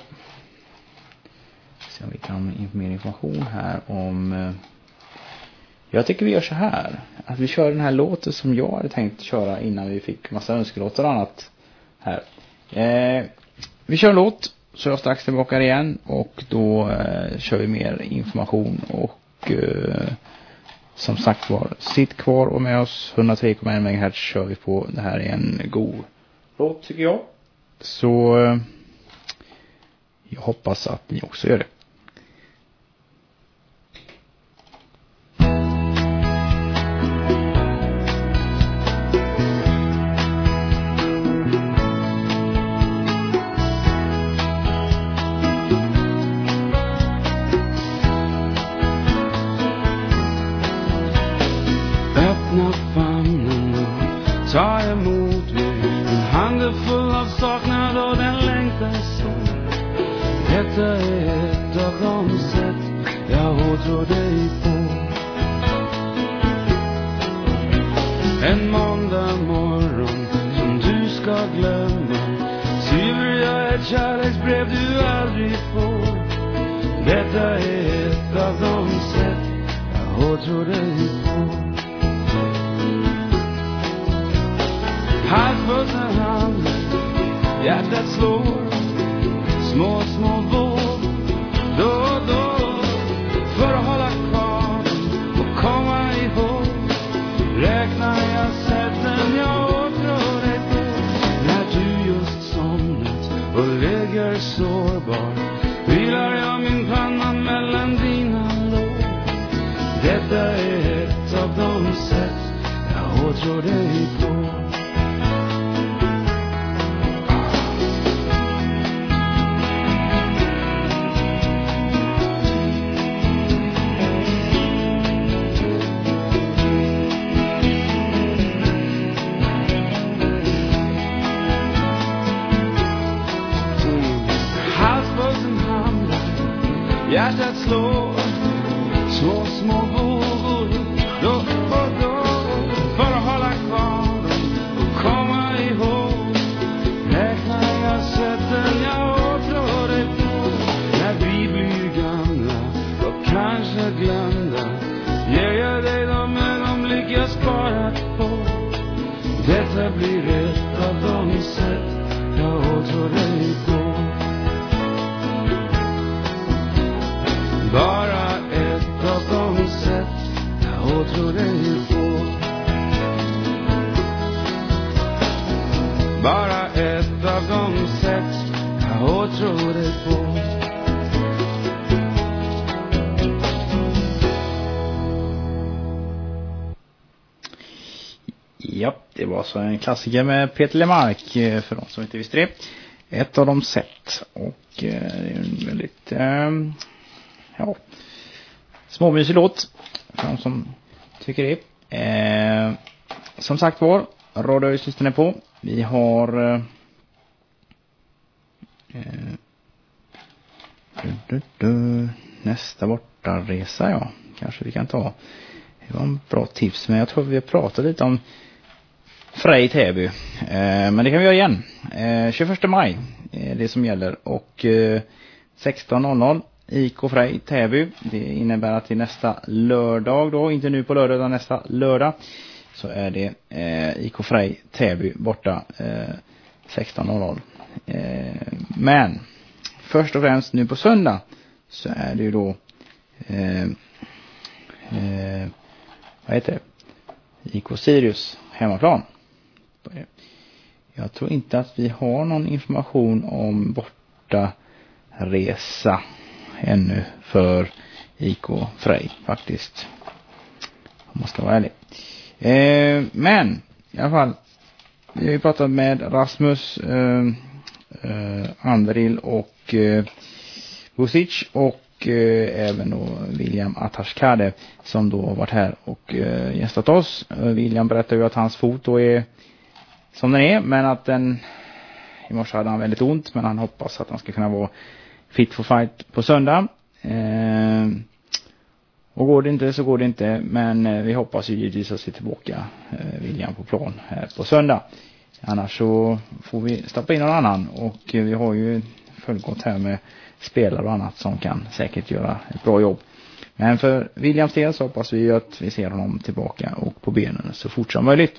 Se om vi kan få mer information här om eh, jag tycker vi gör så här att vi kör den här låten som jag hade tänkt köra innan vi fick massa önskelåtar och annat här. Eh, vi kör en låt så jag strax tillbaka igen och då eh, kör vi mer information och eh, som sagt var, sitt kvar och med oss hundratre komma en megahertz kör vi på. Det här är en god låt tycker jag. Så eh, jag hoppas att ni också gör det. Öppna famnen och ta emot mig. En hand är full av saknad och den längtar så. Detta är ett av de sätt jag åtrår dig på. En måndag morgon som du ska glömma skriver jag ett kärleksbrev du aldrig får. Detta är ett av de sätt jag åtrår dig på. Halsbussen hand, hjärtat slår, små, små våg, då och då, för att hålla kvar och komma ihåg. Räknar jag sätten jag åtrår dig på, när du just somnat och ligger sårbar, vilar jag min panna mellan dina lår. Detta är ett av de sätt jag åtrår dig på. Hjärtat slår, små, små vågor, då och då, för att hålla kvar och komma ihåg. Räknar jag sätten jag åtrår dig på, när vi blir gamla och kanske glömda, ger jag dig de ögonblick jag sparat på. Detta blir ett av de sätt jag åtrår dig på. Bara ett av de sätt jag åtrår dig på. Bara ett av de sätt jag åtrår dig på. Ja, det var så en klassiker med Peter Lemark för de som inte visste det. Ett av de sätt och eh, det är en väldigt eh, ja, småmysig låt för de som tycker det. Eh, som sagt var, Radio Öis lyssnar på. Vi har eh, du, du, du, nästa bortaresa, ja. Kanske vi kan ta. Det var en bra tips, men jag tror vi har pratat lite om Frej Täby. Eh, men det kan vi göra igen. Eh, tjugoförsta maj är det som gäller och eh, sexton noll noll I K Frej Täby. Det innebär att till nästa lördag då, inte nu på lördag utan nästa lördag, så är det eh, I K Frej Täby borta eh, sexton noll noll. Eh, men först och främst nu på söndag så är det ju då eh, eh, vad heter det? I K Sirius hemmaplan. Jag tror inte att vi har någon information om borta resa ännu för I K Frej faktiskt. Om man ska vara ärlig. Eh, men i alla fall, vi har ju pratat med Rasmus eh, eh, Andril och eh, Busic och och eh, även då William Atashkade som då har varit här och eh, gästat oss. Eh, William berättar ju att hans fot då är som den är, men att den i morse hade han väldigt ont, men han hoppas att han ska kunna vara fit for fight på söndag. Eh, och går det inte så går det inte, men eh, vi hoppas ju givetvis att se tillbaka eh, William på plan här på söndag. Annars så får vi stoppa in någon annan, och eh, vi har ju fullgått här med spelare och annat som kan säkert göra ett bra jobb. Men för Williams del så hoppas vi att vi ser honom tillbaka och på benen så fort som möjligt.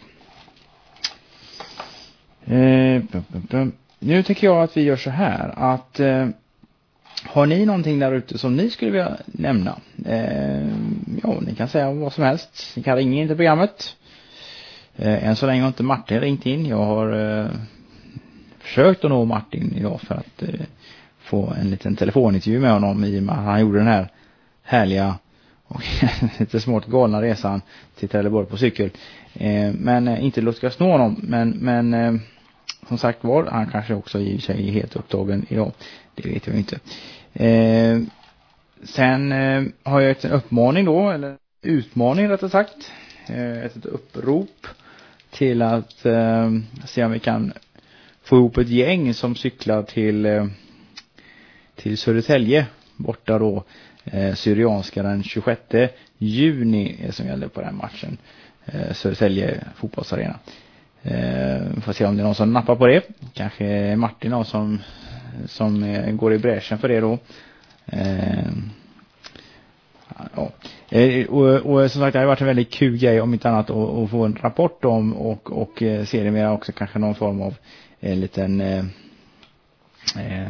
Eh, pum, pum, pum. Nu tycker jag att vi gör så här att eh, har ni någonting där ute som ni skulle vilja nämna? Eh, ja, ni kan säga vad som helst. Ni kan ringa in till programmet. Eh, än så länge har inte Martin ringt in. Jag har eh, försökt att nå Martin idag för att eh, få en liten telefonintervju med honom i och med att han gjorde den här härliga och lite smått galna resan till Trelleborg på cykel. Eh, men eh, inte lyckas nå honom. Men, men eh, som sagt var, han kanske också i sig är helt upptagen idag. Det vet jag inte. Eh, sen eh, har jag ett uppmaning då, eller utmaning rättare sagt. Eh, ett upprop till att eh, se om vi kan få ihop ett gäng som cyklar till, eh, till Södertälje. Borta då eh, Syrianska den tjugosjätte juni är som gäller på den matchen. Eh, Södertälje fotbollsarena. Eh, får se om det är någon som nappar på det. Kanske Martin då, som, som eh, går i bräschen för det då. Eh, ja. eh, och, och som sagt, det har varit en väldigt kul grej om inte annat att, att få en rapport om och, och eh, se det mer också kanske någon form av en liten eh, eh,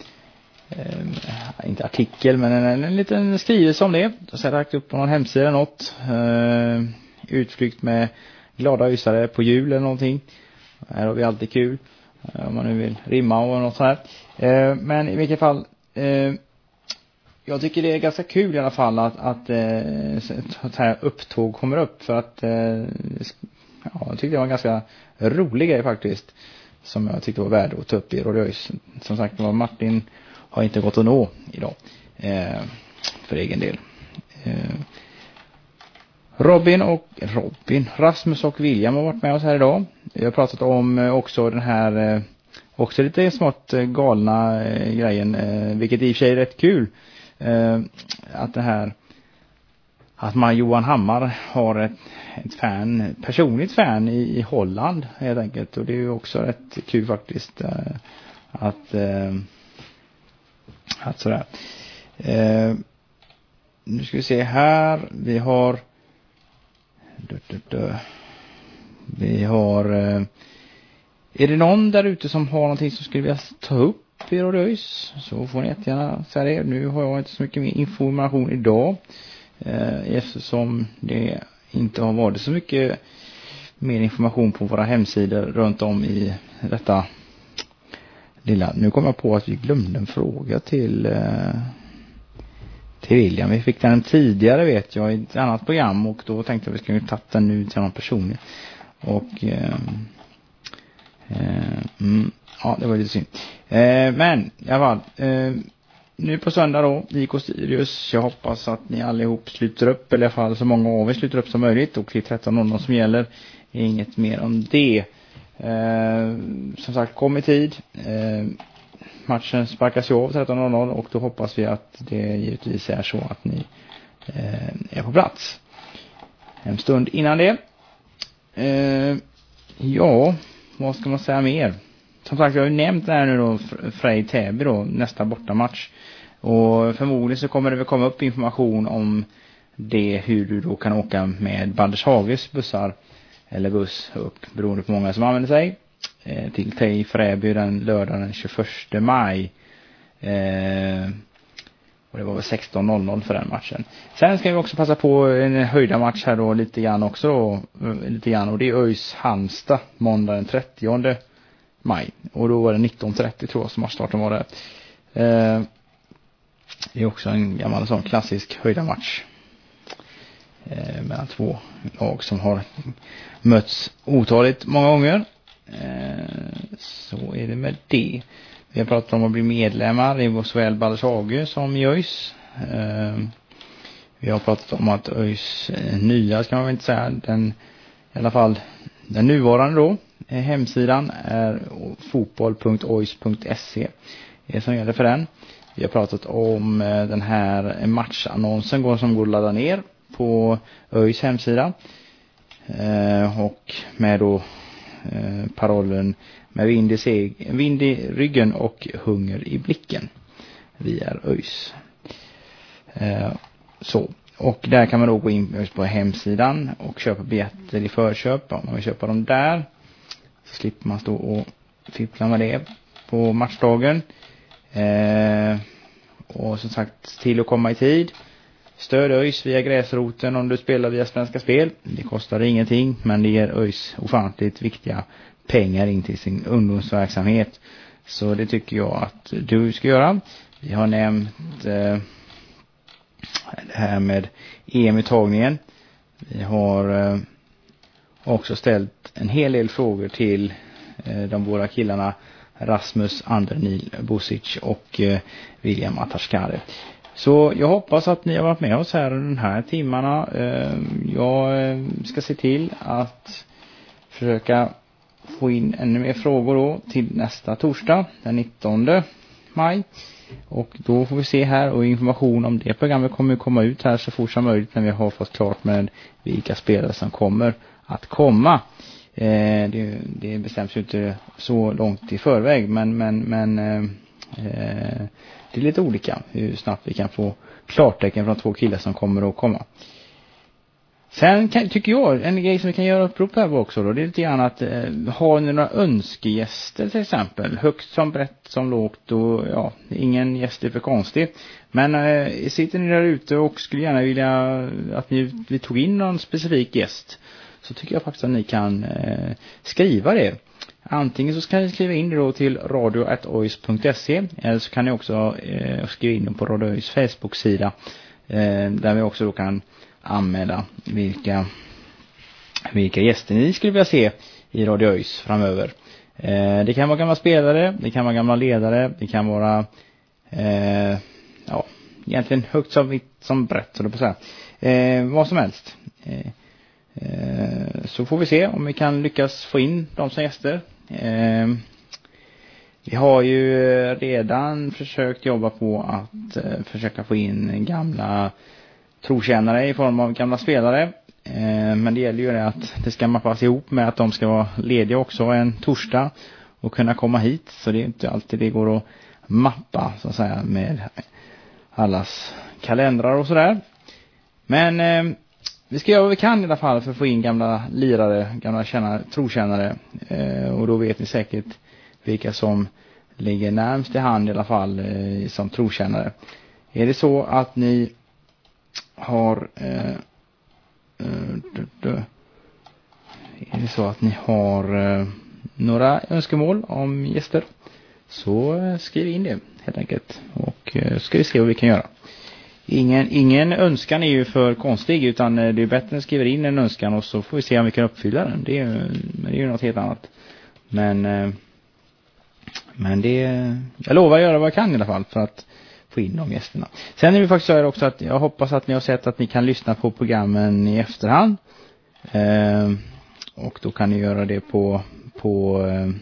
eh, inte artikel men en, en liten skrivelse om det. Så jag har lagt upp på någon hemsida något eh, utflykt med glada ösare på jul eller någonting. Här har vi alltid kul. Om man nu vill rimma och något så här. Eh, men i vilket fall. Eh, jag tycker det är ganska kul i alla fall att, att eh, ett här upptåg kommer upp. För att eh, ja, jag tyckte det var en ganska rolig grej faktiskt. Som jag tyckte var värd att ta upp i Radio ÖIS. Som sagt var Martin har inte gått att nå idag. Eh, för egen del. Eh, Robin och Robin, Rasmus och William har varit med oss här idag. Vi har pratat om också den här också lite smått galna grejen, vilket i och för sig är rätt kul. Att det här att man Johan Hammar har ett, ett fan, personligt fan i, i Holland helt enkelt. Och det är ju också rätt kul faktiskt att att sådär. Nu ska vi se här, vi har Dö, dö, dö. Vi har eh, är det någon där ute som har någonting som skulle vilja ta upp i Radio ÖIS, så får ni jättegärna säga det. Nu har jag inte så mycket mer information idag eh, eftersom det inte har varit så mycket mer information på våra hemsidor runt om i detta lilla. Nu kom jag på att vi glömde en fråga till eh, till William. Vi fick den tidigare vet jag i ett annat program och då tänkte jag att vi skulle ta den nu till någon person. Och eh, eh, mm, ja, det var lite synd. Eh, men i alla fall eh, nu på söndag då I K Sirius. Jag hoppas att ni allihop sluter upp, eller i alla fall så många av er sluter upp som möjligt, och till tretton noll noll som gäller. Inget mer om det. Eh, som sagt, kom i tid. Eh, matchen sparkas ju av tretton noll noll och då hoppas vi att det givetvis är så att ni eh, är på plats en stund innan det. Eh, ja, vad ska man säga mer? Som sagt, jag har ju nämnt det här nu då, Frej Täby då, nästa bortamatch. Och förmodligen så kommer det väl komma upp information om det, hur du då kan åka med Bandershages bussar eller buss upp, beroende på många som använder sig. Eh, till Tej Fräby den lördagen den tjugoförsta maj. Eh, och det var väl sexton noll noll för den matchen. Sen ska vi också passa på en höjda match här då lite grann också då, lite grann, och det är ÖIS Halmstad måndag den trettionde maj. Och då var det nitton trettio tror jag som starten var där. Eh, det är också en gammal sån klassisk höjda match. Eh, mellan två lag som har mötts otaligt många gånger. Eh, så är det med det. Vi har pratat om att bli medlemmar i såväl Baldershage som i ÖIS. Eh, vi har pratat om att ÖIS eh, nya, ska man väl inte säga, den, i alla fall den nuvarande då, eh, hemsidan är fotboll punkt ois punkt se. Det är som gäller för den. Vi har pratat om eh, den här matchannonsen går, som går att ladda ner på ÖIS hemsida. Eh, och med då eh, parollen med vind i, seg- vind i ryggen och hunger i blicken. Vi är ÖIS. Eh, så. Och där kan man då gå in på hemsidan och köpa biljetter i förköp. Om man vill köpa dem där så slipper man stå och fippla med det på matchdagen. Eh, och som sagt, till att komma i tid. Stöd ÖIS via gräsroten om du spelar via Svenska Spel. Det kostar ingenting, men det ger ÖIS ofantligt viktiga pengar in till sin ungdomsverksamhet. Så det tycker jag att du ska göra. Vi har nämnt eh, det här med E M-uttagningen. Vi har eh, också ställt en hel del frågor till eh, de båda killarna Rasmus Andernil Bosic och eh, William Atashkare. Så jag hoppas att ni har varit med oss här den här timmarna. Eh, jag eh, ska se till att försöka få in ännu mer frågor då till nästa torsdag, den nittonde maj. Och då får vi se här, och information om det programmet kommer komma ut här så fort som möjligt när vi har fått klart med vilka spelare som kommer att komma. Eh, det, det bestäms ju inte så långt i förväg, men, men, men eh, eh, det är lite olika hur snabbt vi kan få klartecken från två killar som kommer att komma. Sen kan, tycker jag, en grej som vi kan göra upprop här också då, det är lite grann att eh, har ni några önskegäster till exempel, högt som brett som lågt, och ja, ingen gäst är för konstig. Men eh, sitter ni där ute och skulle gärna vilja att ni, vi tog in någon specifik gäst, så tycker jag faktiskt att ni kan eh, skriva det. Antingen så ska ni skriva in det då till radio at ois punkt se, eller så kan ni också eh, skriva in det på Radio ÖIS Facebook-sida, eh, där vi också då kan anmäla vilka, vilka gäster ni skulle vilja se i Radio ÖIS framöver. Eh, det kan vara gamla spelare, det kan vara gamla ledare, det kan vara eh, ja, egentligen högt som vitt som brett, så det på så här. Eh, vad som helst. Eh, eh, så får vi se om vi kan lyckas få in de som gäster. Eh, vi har ju redan försökt jobba på att eh, försöka få in gamla trotjänare i form av gamla spelare. Eh, men det gäller ju det att det ska mappas ihop med att de ska vara lediga också en torsdag och kunna komma hit. Så det är inte alltid det går att mappa så att säga med allas kalendrar och sådär. Men eh, vi ska göra vad vi kan i alla fall för att få in gamla lirare, gamla tjänare, trotjänare. Eh, och då vet ni säkert vilka som ligger närmast i hand i alla fall eh, som trotjänare. Är det så att ni har eh, eh, är det så att ni har eh, några önskemål om gäster, så eh, skriv in det helt enkelt, och eh, ska vi se vad vi kan göra. Ingen, ingen önskan är ju för konstig, utan eh, det är bättre att skriva in en önskan och så får vi se om vi kan uppfylla den. Det är, men det är ju något helt annat. Men eh, men det, jag lovar att göra vad jag kan i alla fall för att få in de gästerna. Sen är det faktiskt så här också att jag hoppas att ni har sett att ni kan lyssna på programmen i efterhand. Eh, och då kan ni göra det på på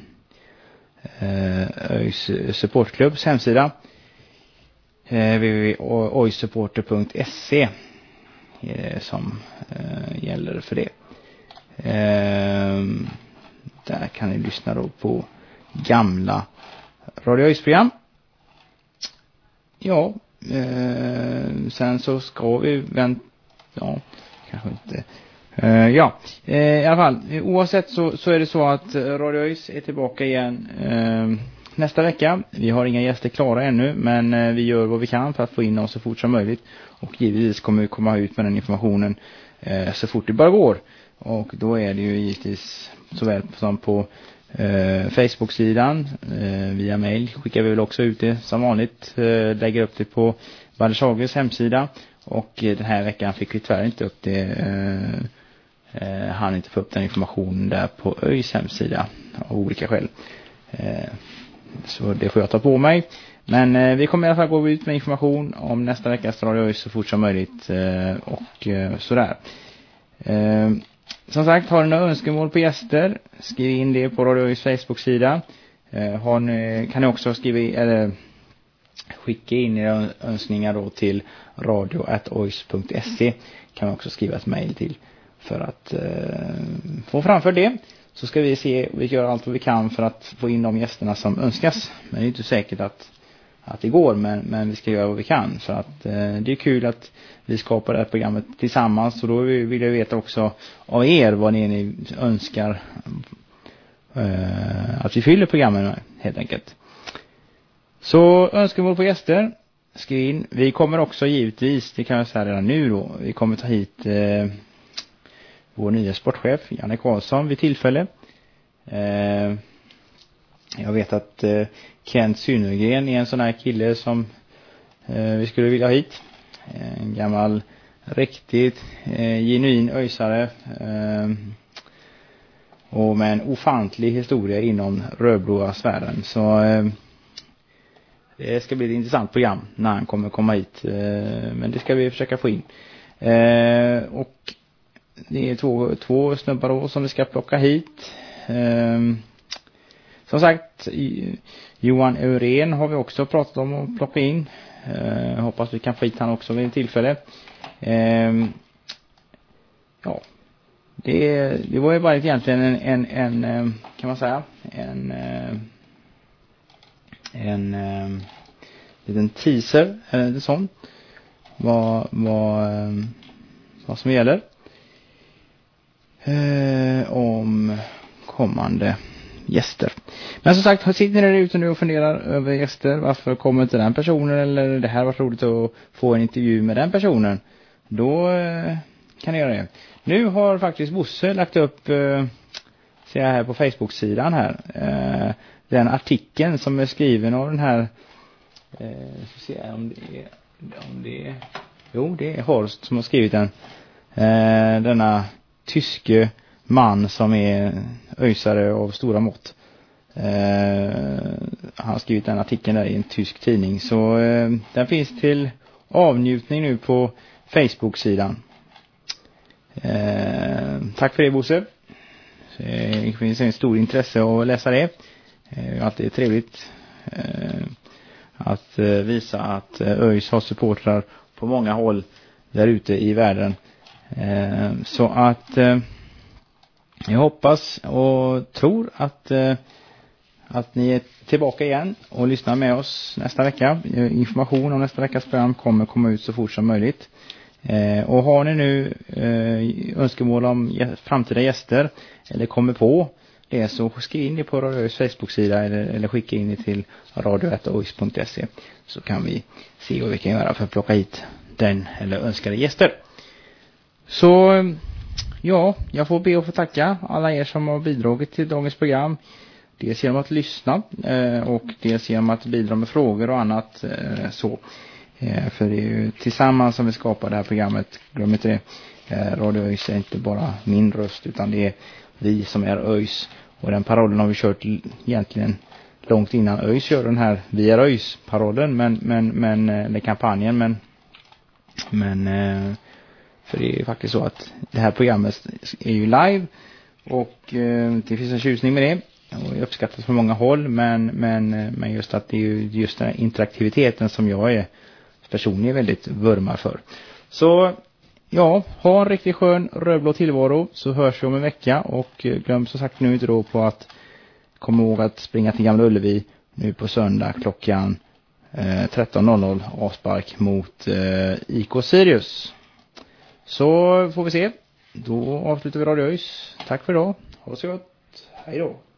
eh, ÖIS supportklubbs hemsida. Eh, w w w punkt ois supporter punkt se är det som eh, gäller för det. Eh, där kan ni lyssna då på gamla Radio ÖIS-program. Ja, eh, sen så ska vi vänta, ja, kanske inte. Eh, ja, eh, i alla fall, oavsett så, så är det så att Radio ÖIS är tillbaka igen eh, nästa vecka. Vi har inga gäster klara ännu, men eh, vi gör vad vi kan för att få in oss så fort som möjligt. Och givetvis kommer vi komma ut med den informationen eh, så fort det bara går. Och då är det ju givetvis såväl som på Eh, Facebook-sidan, eh, via mail skickar vi väl också ut det som vanligt, eh, lägger upp det på Balders Hages hemsida, och eh, den här veckan fick vi tyvärr inte upp det, eh, eh, han inte få upp den informationen där på ÖIS hemsida av olika skäl, eh, så det får jag ta på mig. Men eh, vi kommer i alla fall gå ut med information om nästa veckas Radio ÖIS så fort som möjligt. Eh, och eh, sådär. Eh, som sagt, har ni några önskemål på gäster, skriv in det på Radio ÖIS Facebook-sida. Eh, har ni, kan ni också skriva i, eller skicka in era önskningar då till radio at ois punkt se. Kan man också skriva ett mejl till för att eh, få framför det. Så ska vi se, vi gör allt vad vi kan för att få in de gästerna som önskas. Men det är inte säkert att, att det går, men, men vi ska göra vad vi kan. Så att eh, det är kul att vi skapar det här programmet tillsammans. Och då vill jag veta också av er vad ni, ni önskar eh, att vi fyller programmen med, helt enkelt. Så önskemål på gäster, skriv in. Vi kommer också givetvis, det kan jag säga redan nu då, vi kommer ta hit eh, vår nya sportchef Janne Karlsson vid tillfälle. Eh, jag vet att eh, Kent Synnergren är en sån här kille som eh, vi skulle vilja ha hit. En gammal, riktigt eh, genuin öjsare eh, och med en ofantlig historia inom rödblåa sfären. Så eh, det ska bli ett intressant program när han kommer komma hit. Eh, men det ska vi försöka få in. Eh, och det är två, två snubbar då som vi ska plocka hit. Eh, som sagt, Johan Eurén har vi också pratat om att plocka in. Eh, hoppas vi kan få hit han också vid en tillfälle. Eh, ja, det, det var ju bara egentligen en, en, en kan man säga, en, en, en liten teaser eller en sån. Vad, vad, vad som gäller. Eh, om kommande gäster. Men som sagt, sitter ni där ute nu och funderar över gäster, varför kommer inte den personen, eller det här var roligt att få en intervju med den personen, då eh, kan ni göra det. Nu har faktiskt Bosse lagt upp eh, ser jag här på Facebook-sidan här eh, den artikeln som är skriven av den här eh, så ser jag om det är, om det är jo, det är Horst som har skrivit den eh, denna tyske man som är öjsare av stora mått. Eh, han har skrivit den artikeln där i en tysk tidning. Så eh, den finns till avnjutning nu på Facebook-sidan. Eh, tack för det, Bosse. Eh, det finns en stor intresse att läsa det. Eh, alltid trevligt eh, att eh, visa att eh, ÖIS har supportrar på många håll där ute i världen. Eh, så att eh, jag hoppas och tror att eh, att ni är tillbaka igen och lyssnar med oss nästa vecka. Information om nästa veckas program kommer komma ut så fort som möjligt. Eh, och har ni nu eh, önskemål om gä- framtida gäster eller kommer på det, så skriv in det på Radio ÖIS Facebook-sida eller, eller skicka in det till radio at ois punkt se, så kan vi se vad vi kan göra för att plocka hit den eller önskade gäster. Så ja, jag får be att få tacka alla er som har bidragit till dagens program. Dels genom att lyssna eh, och dels genom att bidra med frågor och annat eh, så. Eh, för det är ju tillsammans som vi skapar det här programmet. Glöm inte det. Eh, Radio ÖIS är inte bara min röst, utan det är vi som är ÖIS. Och den parollen har vi kört egentligen långt innan ÖIS gör den här Vi är ÖIS-parollen. Men, men, men, eller kampanjen. Men, men eh, för det är ju faktiskt så att det här programmet är ju live. Och eh, det finns en tjusning med det. Och jag uppskattas på många håll, men, men, men just att det är just den här interaktiviteten som jag är personligen väldigt vurmar för. Så ja, ha en riktigt skön rödblå tillvaro, så hörs vi om en vecka. Och glöm så sagt nu inte då på att komma ihåg att springa till Gamla Ullevi nu på söndag klockan eh, tretton noll noll, avspark mot eh, I K Sirius. Så får vi se. Då avslutar vi Radio ÖIS. Tack för idag. Ha det så gott. Hej då.